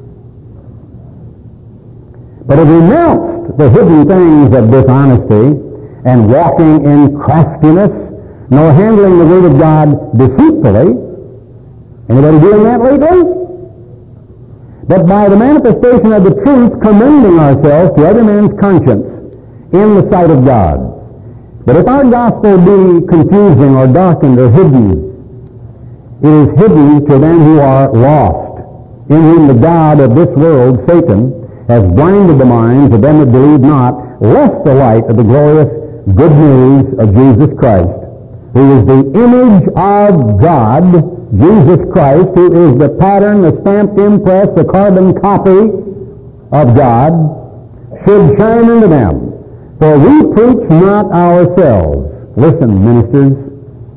But it renounced the hidden things of dishonesty and walking in craftiness, nor handling the Word of God deceitfully. Anybody doing that lately? But by the manifestation of the truth, commending ourselves to every man's conscience in the sight of God. But if our gospel be confusing or darkened or hidden, it is hidden to them who are lost, in whom the God of this world, Satan, has blinded the minds of them that believe not, lest the light of the glorious good news of Jesus Christ, who is the image of God, Jesus Christ, who is the pattern, the stamped impress, the carbon copy of God, should shine into them. For we preach not ourselves. Listen, ministers.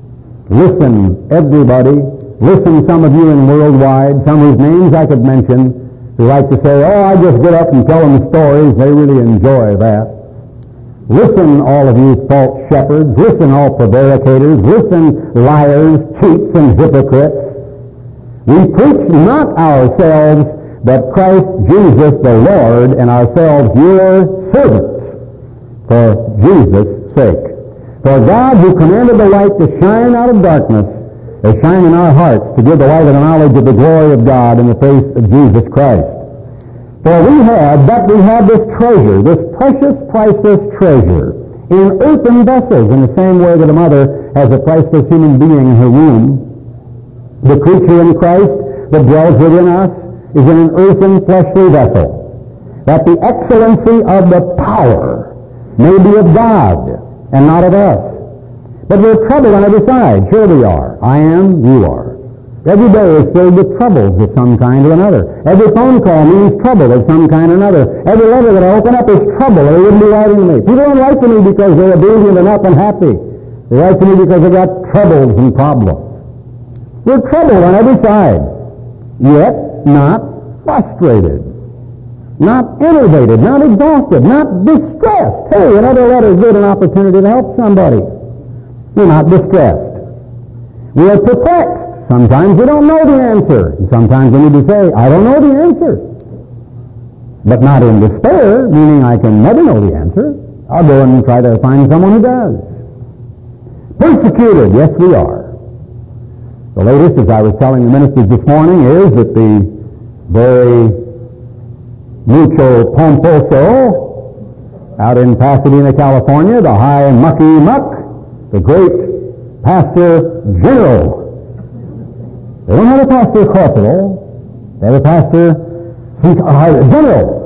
Listen, everybody. Listen, some of you in worldwide, some whose names I could mention, who like to say, oh, I just get up and tell them stories. They really enjoy that. Listen, all of you false shepherds. Listen, all prevaricators. Listen, liars, cheats, and hypocrites. We preach not ourselves, but Christ Jesus the Lord, and ourselves your servants, for Jesus' sake. For God, who commanded the light to shine out of darkness, has shined in our hearts to give the light of the knowledge of the glory of God in the face of Jesus Christ. For we have, but we have this treasure, this precious, priceless treasure, in earthen vessels, in the same way that a mother has a priceless human being in her womb. The creature in Christ that dwells within us is in an earthen, fleshly vessel, that the excellency of the power may be of God and not of us. But we're troubled on every side. Sure we are. I am, you are. Every day is filled with troubles of some kind or another. Every phone call means trouble of some kind or another. Every letter that I open up is trouble, or they wouldn't be writing to me. People don't write to me because they're obedient and up and happy. They write to me because they've got troubles and problems. We're troubled on every side, yet not frustrated, not enervated, not exhausted, not distressed. Hey, another letter is good, an opportunity to help somebody. We're not distressed. We are perplexed. Sometimes we don't know the answer. And sometimes we need to say, I don't know the answer. But not in despair, meaning I can never know the answer. I'll go and try to find someone who does. Persecuted, yes we are. The latest, as I was telling the ministers this morning, is that the very mucho pomposo out in Pasadena, California, the high mucky muck, the great pastor general. They don't have a pastor corporal. They have a pastor general.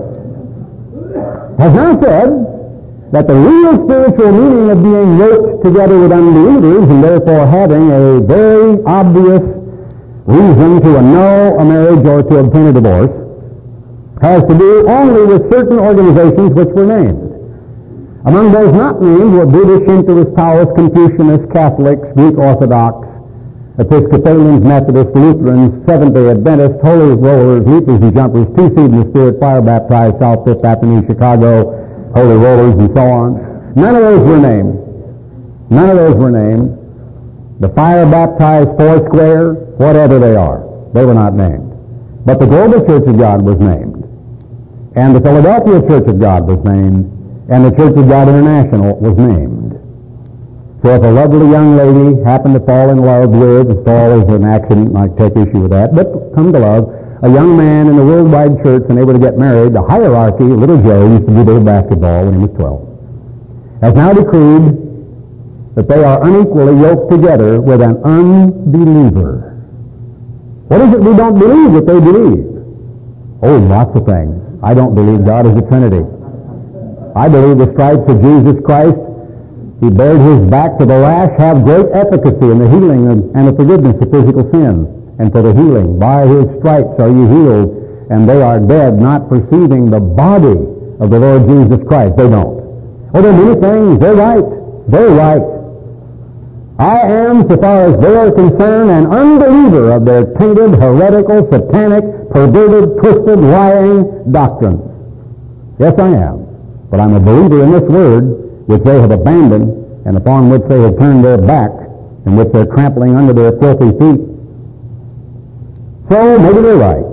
Has now said that the real spiritual meaning of being yoked together with unbelievers and therefore having a very obvious reason to annul a marriage or to obtain a divorce has to do only with certain organizations which were named. Among those not named were Buddhist, Shintoist, Taoist, Confucianists, Catholics, Greek Orthodox, Episcopalians, Methodists, Lutherans, Seventh-day Adventists, Holy Rollers, Leapers and Jumpers, Two Seed in the Spirit, Fire Baptized, South Fifth Avenue, Chicago, Holy Rollers, and so on. None of those were named. None of those were named. The Fire Baptized, Foursquare, whatever they are, they were not named. But the Global Church of God was named. And the Philadelphia Church of God was named. And the Church of God International was named. So if a lovely young lady happened to fall in love with, fall is an accident, and I take issue with that, but come to love, a young man in the worldwide church, and they were to get married, the hierarchy, little Joe, used to do little basketball when he was twelve, has now decreed that they are unequally yoked together with an unbeliever. What is it we don't believe that they believe? Oh, lots of things. I don't believe God is the Trinity. I believe the stripes of Jesus Christ, He bared His back to the lash, have great efficacy in the healing of, and the forgiveness of physical sin. And for the healing, by His stripes are you healed, and they are dead, not perceiving the body of the Lord Jesus Christ. They don't. Oh, there are many things. They're right. They're right. I am, so far as they are concerned, an unbeliever of their tainted, heretical, satanic, perverted, twisted, lying doctrines. Yes, I am. But I'm a believer in this word, which they have abandoned, and upon which they have turned their back, and which they're trampling under their filthy feet. So, maybe they're right.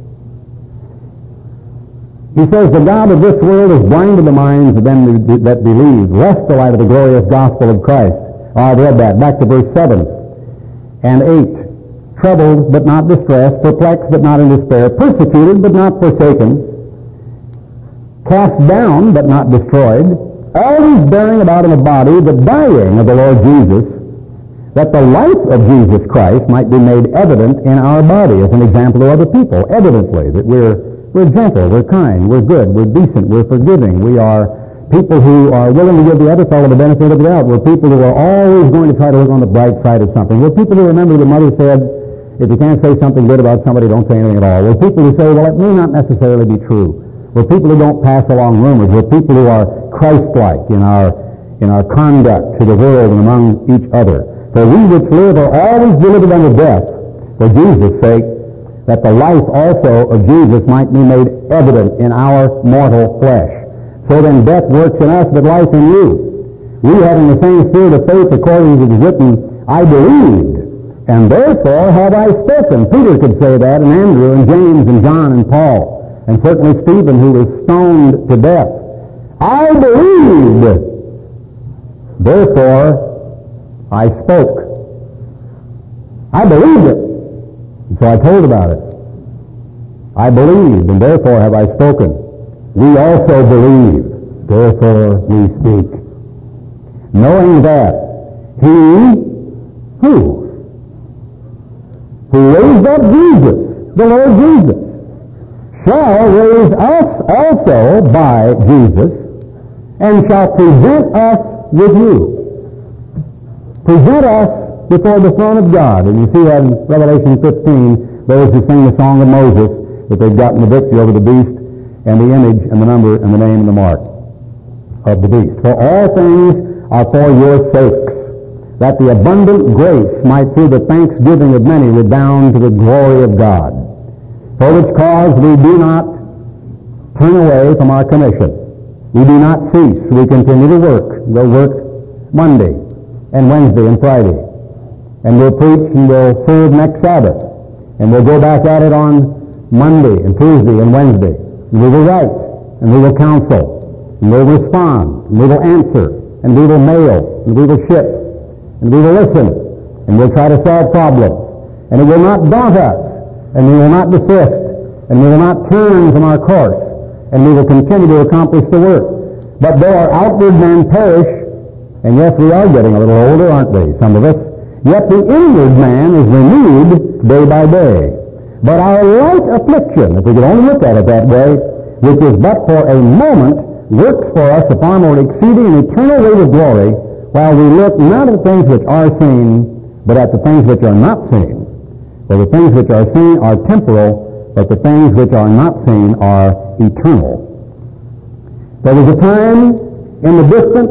He says, the God of this world has blinded the minds of them that believe, lest the light of the glorious gospel of Christ. Oh, I've read that. Back to verse seven and eight. Troubled, but not distressed, perplexed, but not in despair, persecuted, but not forsaken, cast down, but not destroyed, always bearing about in the body the dying of the Lord Jesus, that the life of Jesus Christ might be made evident in our body as an example to other people, evidently, that we're, we're gentle, we're kind, we're good, we're decent, we're forgiving, we are people who are willing to give the other fellow the benefit of the doubt, we're people who are always going to try to look on the bright side of something, we're people who remember the mother said, if you can't say something good about somebody, don't say anything at all. We're people who say, well, it may not necessarily be true. We're people who don't pass along rumors. We're people who are Christ-like in our, in our conduct to the world and among each other. For we which live are always delivered unto death, for Jesus' sake, that the life also of Jesus might be made evident in our mortal flesh. So then death works in us, but life in you. We having the same spirit of faith, according to the written, I believed, and therefore have I spoken. Peter could say that, and Andrew, and James, and John, and Paul, and certainly Stephen, who was stoned to death. I believed, therefore I spoke. I believed it, and so I told about it. I believed, and therefore have I spoken. We also believe, therefore we speak. Knowing that he, who? Who raised up Jesus, the Lord Jesus, shall raise us also by Jesus, and shall present us with you. Present us before the throne of God. And you see that in Revelation fifteen, those who sing the song of Moses, that they've gotten the victory over the beast, and the image, and the number, and the name, and the mark of the beast. For all things are for your sakes, that the abundant grace might through the thanksgiving of many redound to the glory of God. For which cause we do not turn away from our commission. We do not cease. We continue to work. We'll work Monday and Wednesday and Friday. And we'll preach and we'll serve next Sabbath. And we'll go back at it on Monday and Tuesday and Wednesday. And we will write, and we will counsel, and we will respond, and we will answer, and we will mail, and we will ship, and we will listen, and we'll try to solve problems. And it will not daunt us, and we will not desist, and we will not turn from our course, and we will continue to accomplish the work. But though our outward man perish, and yes, we are getting a little older, aren't we, some of us, yet the inward man is renewed day by day. But our light affliction, if we could only look at it that way, which is but for a moment, works for us a far more exceeding and eternal rate of glory, while we look not at the things which are seen, but at the things which are not seen. For the things which are seen are temporal, but the things which are not seen are eternal. There was a time in the distant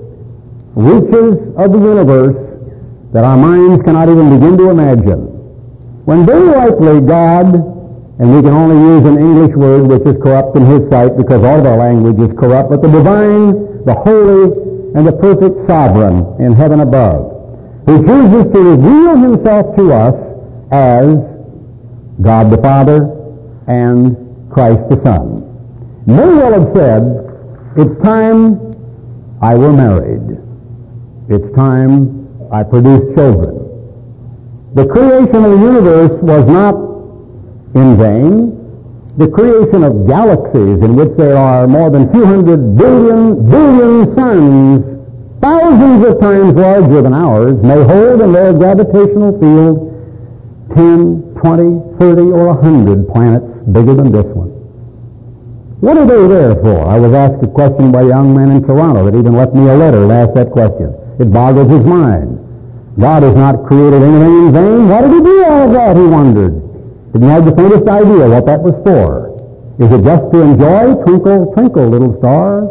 reaches of the universe that our minds cannot even begin to imagine, when very likely God, and we can only use an English word which is corrupt in His sight because all of our language is corrupt, but the divine, the holy, and the perfect sovereign in heaven above, who chooses to reveal Himself to us as God the Father and Christ the Son. May well have said, it's time I were married. It's time I produced children. The creation of the universe was not in vain. The creation of galaxies, in which there are more than two hundred billion billion suns, thousands of times larger than ours, may hold in their gravitational field ten, twenty, thirty, or a hundred planets bigger than this one. What are they there for? I was asked a question by a young man in Toronto that even left me a letter to ask that question. It boggles his mind. God has not created anything in vain. Why did He do all of that, he wondered. Didn't have the faintest idea what that was for. Is it just to enjoy? Twinkle, twinkle, little star?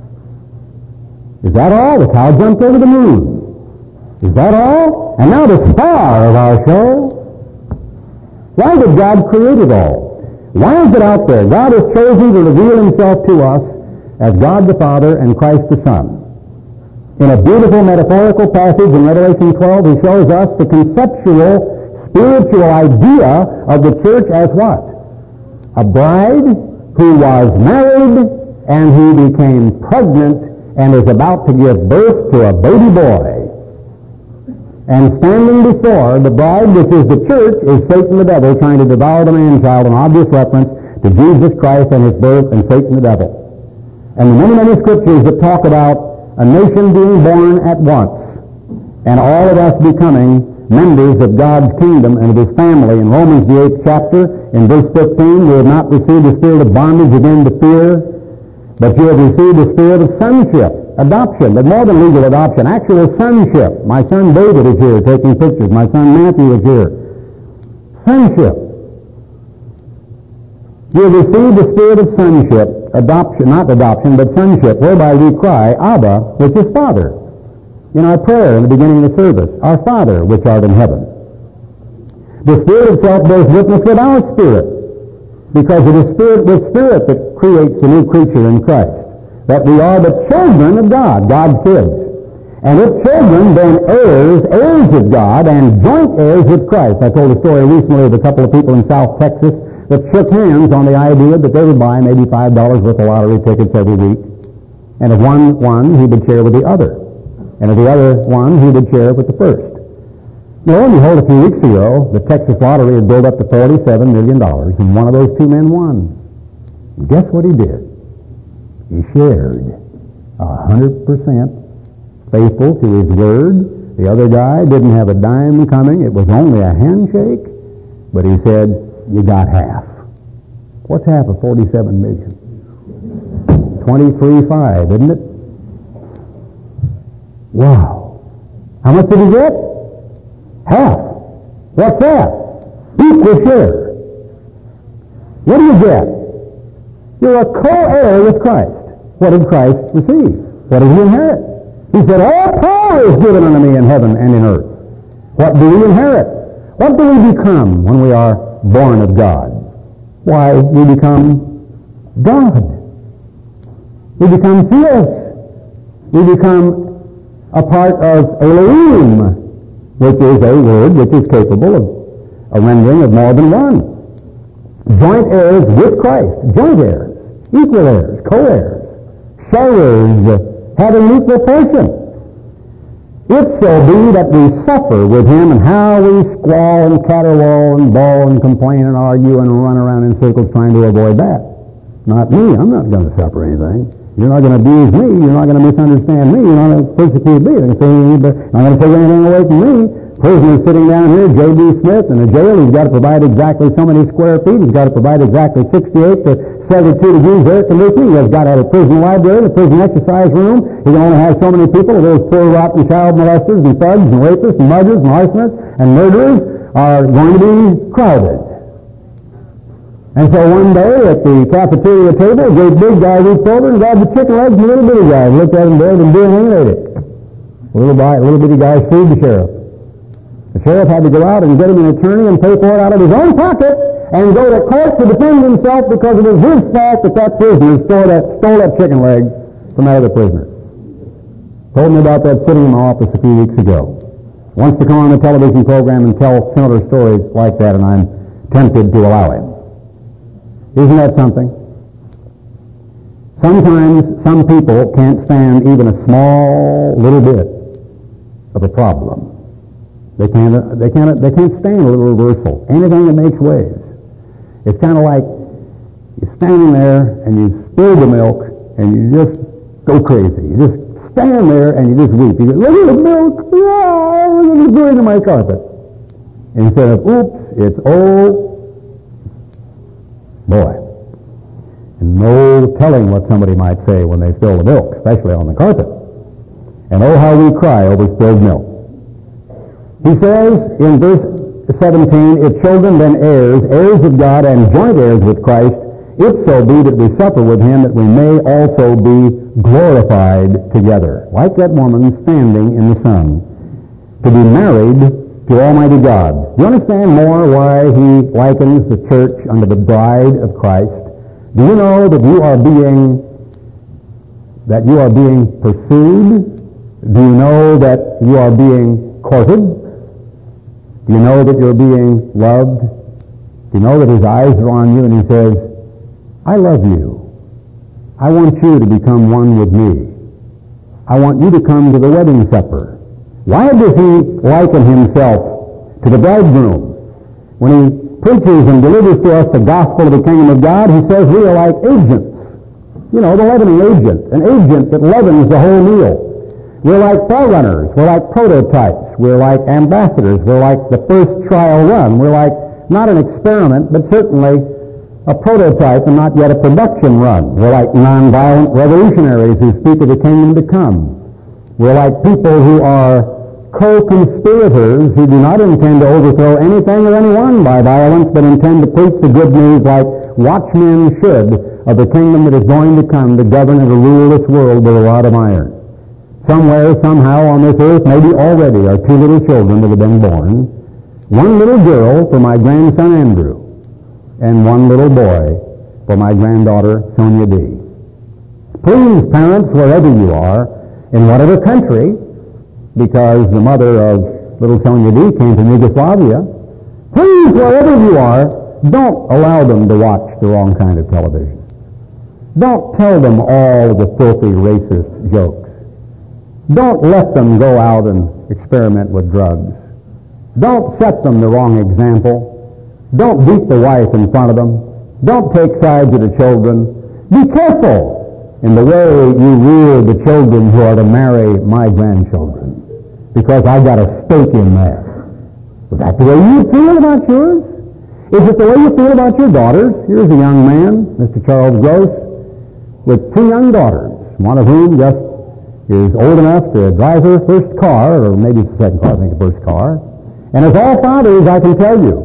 Is that all? The cow jumped over the moon. Is that all? And now the star of our show? Why did God create it all? Why is it out there? God has chosen to reveal Himself to us as God the Father and Christ the Son. In a beautiful metaphorical passage in Revelation twelve, He shows us the conceptual, spiritual idea of the church as what? A bride who was married and who became pregnant and is about to give birth to a baby boy. And standing before the bride, which is the church, is Satan the devil trying to devour the man-child, an obvious reference to Jesus Christ and His birth and Satan the devil. And the many, many scriptures that talk about a nation being born at once, and all of us becoming members of God's kingdom and of His family. In Romans, the eighth chapter, in verse fifteen, we have not received the spirit of bondage again to fear, but you have received the spirit of sonship, adoption, but more than legal adoption, actual sonship. My son David is here taking pictures. My son Matthew is here. Sonship. You have received the spirit of sonship, adoption, not adoption, but sonship, whereby we cry, Abba, which is Father. in our prayer in the beginning of the service, Our Father, which art in heaven. The Spirit itself bears witness with our spirit, because it is Spirit with Spirit that creates a new creature in Christ, that we are the children of God, God's kids. And if children, then heirs, heirs of God, and joint heirs with Christ. I told a story recently of a couple of people in South Texas that shook hands on the idea that they would buy maybe five dollars worth of lottery tickets every week. And if one won, he would share with the other. And if the other won, he would share with the first. Now, lo and behold, a few weeks ago, the Texas lottery had built up to forty-seven million dollars, and one of those two men won. And guess what he did? He shared one hundred percent faithful to his word. The other guy didn't have a dime coming. It was only a handshake. But he said, you got half. What's half of forty-seven million? twenty-three five, isn't it? Wow. How much did he get? Half. What's that? Equal share. What do you get? You're a co-heir with Christ. What did Christ receive? What did he inherit? He said, all power is given unto me in heaven and in earth. What do we inherit? What do we become when we are born of God? Why, we become God. We become Theos. We become a part of Elohim, which is a word which is capable of a rendering of more than one. Joint heirs with Christ. Joint heirs. Equal heirs. Co-heirs. Sharers. Having an equal portion. If so be that we suffer with him, and how we squall and caterwaul and bawl and complain and argue and run around in circles trying to avoid that. Not me. I'm not going to suffer anything. You're not going to abuse me. You're not going to misunderstand me. You're not going to persecute me. You're not going to take anything away from me. Prisoner sitting down here, J B. Smith, in a jail. He's got to provide exactly so many square feet. He's got to provide exactly sixty-eight to seventy-two degrees air conditioning. He has got to have a prison library, a prison exercise room. He can only have so many people. Those poor, rotten child molesters and thugs and rapists and muggers and arsonists and murderers are going to be crowded. And so one day at the cafeteria table, a great big guy reached over and grabbed the chicken legs from the little bitty guy and looked at him there and did anything and ate it. The little, guy, little bitty guy sued the sheriff. The sheriff had to go out and get him an attorney and pay for it out of his own pocket and go to court to defend himself because it was his fault that that prisoner stole that, stole that chicken leg from that other prisoner. Told me about that sitting in my office a few weeks ago. Wants to come on the television program and tell similar stories like that, and I'm tempted to allow him. Isn't that something? Sometimes some people can't stand even a small little bit of a problem. They can't, they can't, they can't stand a little reversal. Anything that makes waves. It's kind of like you're standing there and you spill the milk and you just go crazy. You just stand there and you just weep. You go, look at the milk. Oh, look at it going to my carpet. Instead of, oops, it's oh, boy. And no telling what somebody might say when they spill the milk, especially on the carpet. And oh, how we cry over spilled milk. He says in verse seventeen, if children then heirs, heirs of God and joint heirs with Christ, if so be that we suffer with him, that we may also be glorified together. Like that woman standing in the sun, to be married to Almighty God. Do you understand more why he likens the church unto the bride of Christ? Do you know that you are being that you are being pursued? Do you know that you are being courted? Do you know that you're being loved? Do you know that his eyes are on you and he says, I love you. I want you to become one with me. I want you to come to the wedding supper. Why does he liken himself to the bridegroom? When he preaches and delivers to us the gospel of the kingdom of God, he says we are like agents. You know, the leavening agent, an agent that leavens the whole meal. We're like forerunners. We're like prototypes. We're like ambassadors. We're like the first trial run. We're like not an experiment, but certainly a prototype and not yet a production run. We're like nonviolent revolutionaries who speak of the kingdom to come. We're like people who are co-conspirators who do not intend to overthrow anything or anyone by violence, but intend to preach the good news like watchmen should of the kingdom that is going to come to govern and to rule this world with a rod of iron. somewhere, somehow on this earth, maybe already, are two little children that have been born. One little girl for my grandson Andrew, and one little boy for my granddaughter Sonia D. Please, parents, wherever you are, in whatever country, because the mother of little Sonia D came from Yugoslavia, please, wherever you are, don't allow them to watch the wrong kind of television. Don't tell them all the filthy racist jokes. Don't let them go out and experiment with drugs. Don't set them the wrong example. Don't beat the wife in front of them. Don't take sides with the children. Be careful in the way you rear the children who are to marry my grandchildren, because I got a stake in that. Is that the way you feel about yours? Is it the way you feel about your daughters? Here's a young man, Mister Charles Gross, with two young daughters, one of whom just is old enough to drive her first car, or maybe it's the second car, I think the first car. And as all fathers, I can tell you,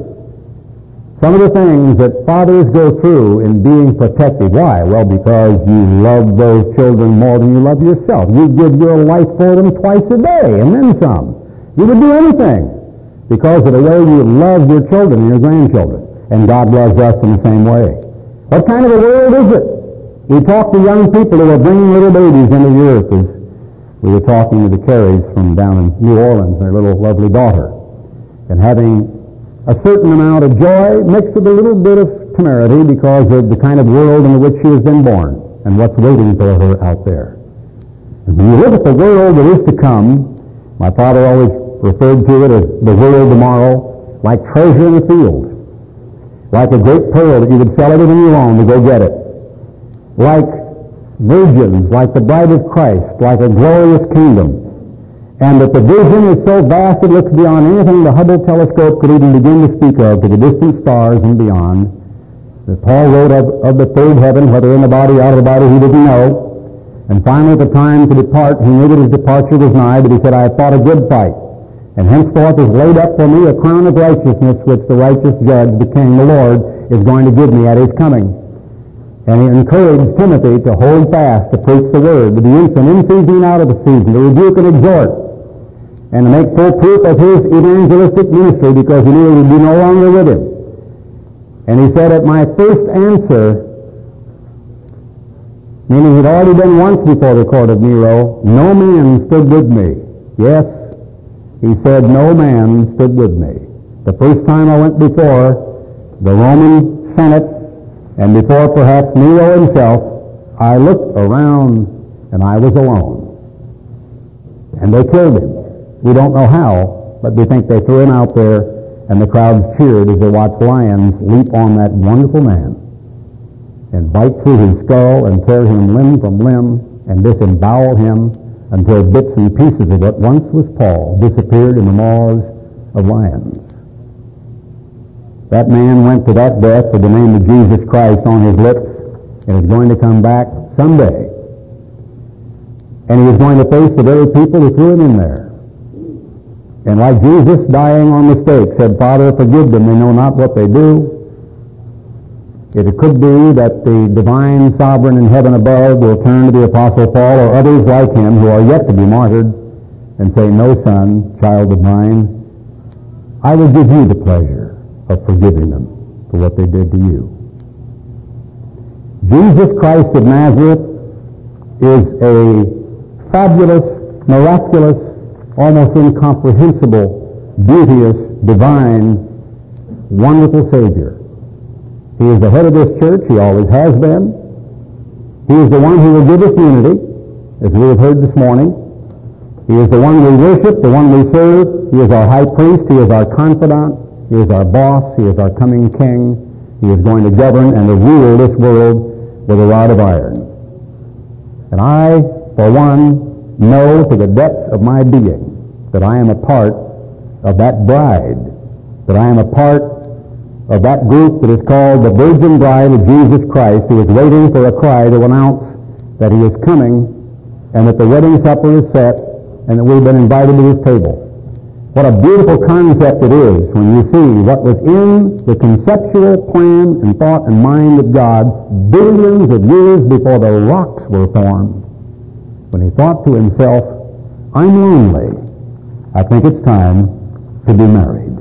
some of the things that fathers go through in being protected. Why? Well, because you love those children more than you love yourself. You give your life for them twice a day, and then some. You would do anything because of the way you love your children and your grandchildren. And God loves us in the same way. What kind of a world is it? We talk to young people who are bringing little babies into the earth, as we were talking to the Carries from down in New Orleans, their little lovely daughter, and having a certain amount of joy mixed with a little bit of temerity because of the kind of world in which she has been born and what's waiting for her out there. And when you look at the world that is to come, my father always referred to it as the world tomorrow, like treasure in the field, like a great pearl that you would sell everything you own to go get it, like virgins, like the bride of Christ, like a glorious kingdom. And that the vision is so vast it looks beyond anything the Hubble telescope could even begin to speak of, to the distant stars and beyond. That Paul wrote of, of the third heaven, whether in the body, out of the body, he didn't know. And finally, at the time to depart, he knew that his departure was nigh, but he said, I have fought a good fight. And henceforth is laid up for me a crown of righteousness, which the righteous judge, the King, the Lord, is going to give me at his coming. And he encouraged Timothy to hold fast, to preach the word, to be instant in season and out of the season, to rebuke and exhort, and to make full proof of his evangelistic ministry, because he knew he would be no longer with him. And he said, at my first answer, meaning he'd already been once before the court of Nero, no man stood with me. Yes, he said, no man stood with me. The first time I went before the Roman Senate, and before perhaps Nero himself, I looked around and I was alone. And they killed him. We don't know how, but we think they threw him out there, and the crowds cheered as they watched lions leap on that wonderful man and bite through his skull and tear him limb from limb and disembowel him until bits and pieces of what once was Paul disappeared in the maws of lions. That man went to that death with the name of Jesus Christ on his lips, and is going to come back someday. And he is going to face the very people who threw him in there. And like Jesus dying on the stake said, Father, forgive them, they know not what they do. It could be that the divine sovereign in heaven above will turn to the Apostle Paul or others like him who are yet to be martyred and say, no, son, child of mine, I will give you the pleasure of forgiving them for what they did to you. Jesus Christ of Nazareth is a fabulous, miraculous, almost incomprehensible, beauteous, divine, wonderful Savior. He is the head of this church. He always has been. He is the one who will give us unity, as we have heard this morning. He is the one we worship, the one we serve. He is our high priest. He is our confidant. He is our boss. He is our coming king. He is going to govern and to rule this world with a rod of iron. And I, for one, know to the depths of my being that I am a part of that bride, that I am a part of that group that is called the Virgin Bride of Jesus Christ, who is waiting for a cry to announce that he is coming and that the wedding supper is set and that we've been invited to his table. What a beautiful concept it is when you see what was in the conceptual plan and thought and mind of God billions of years before the rocks were formed, when he thought to himself, I'm lonely. I think it's time to be married.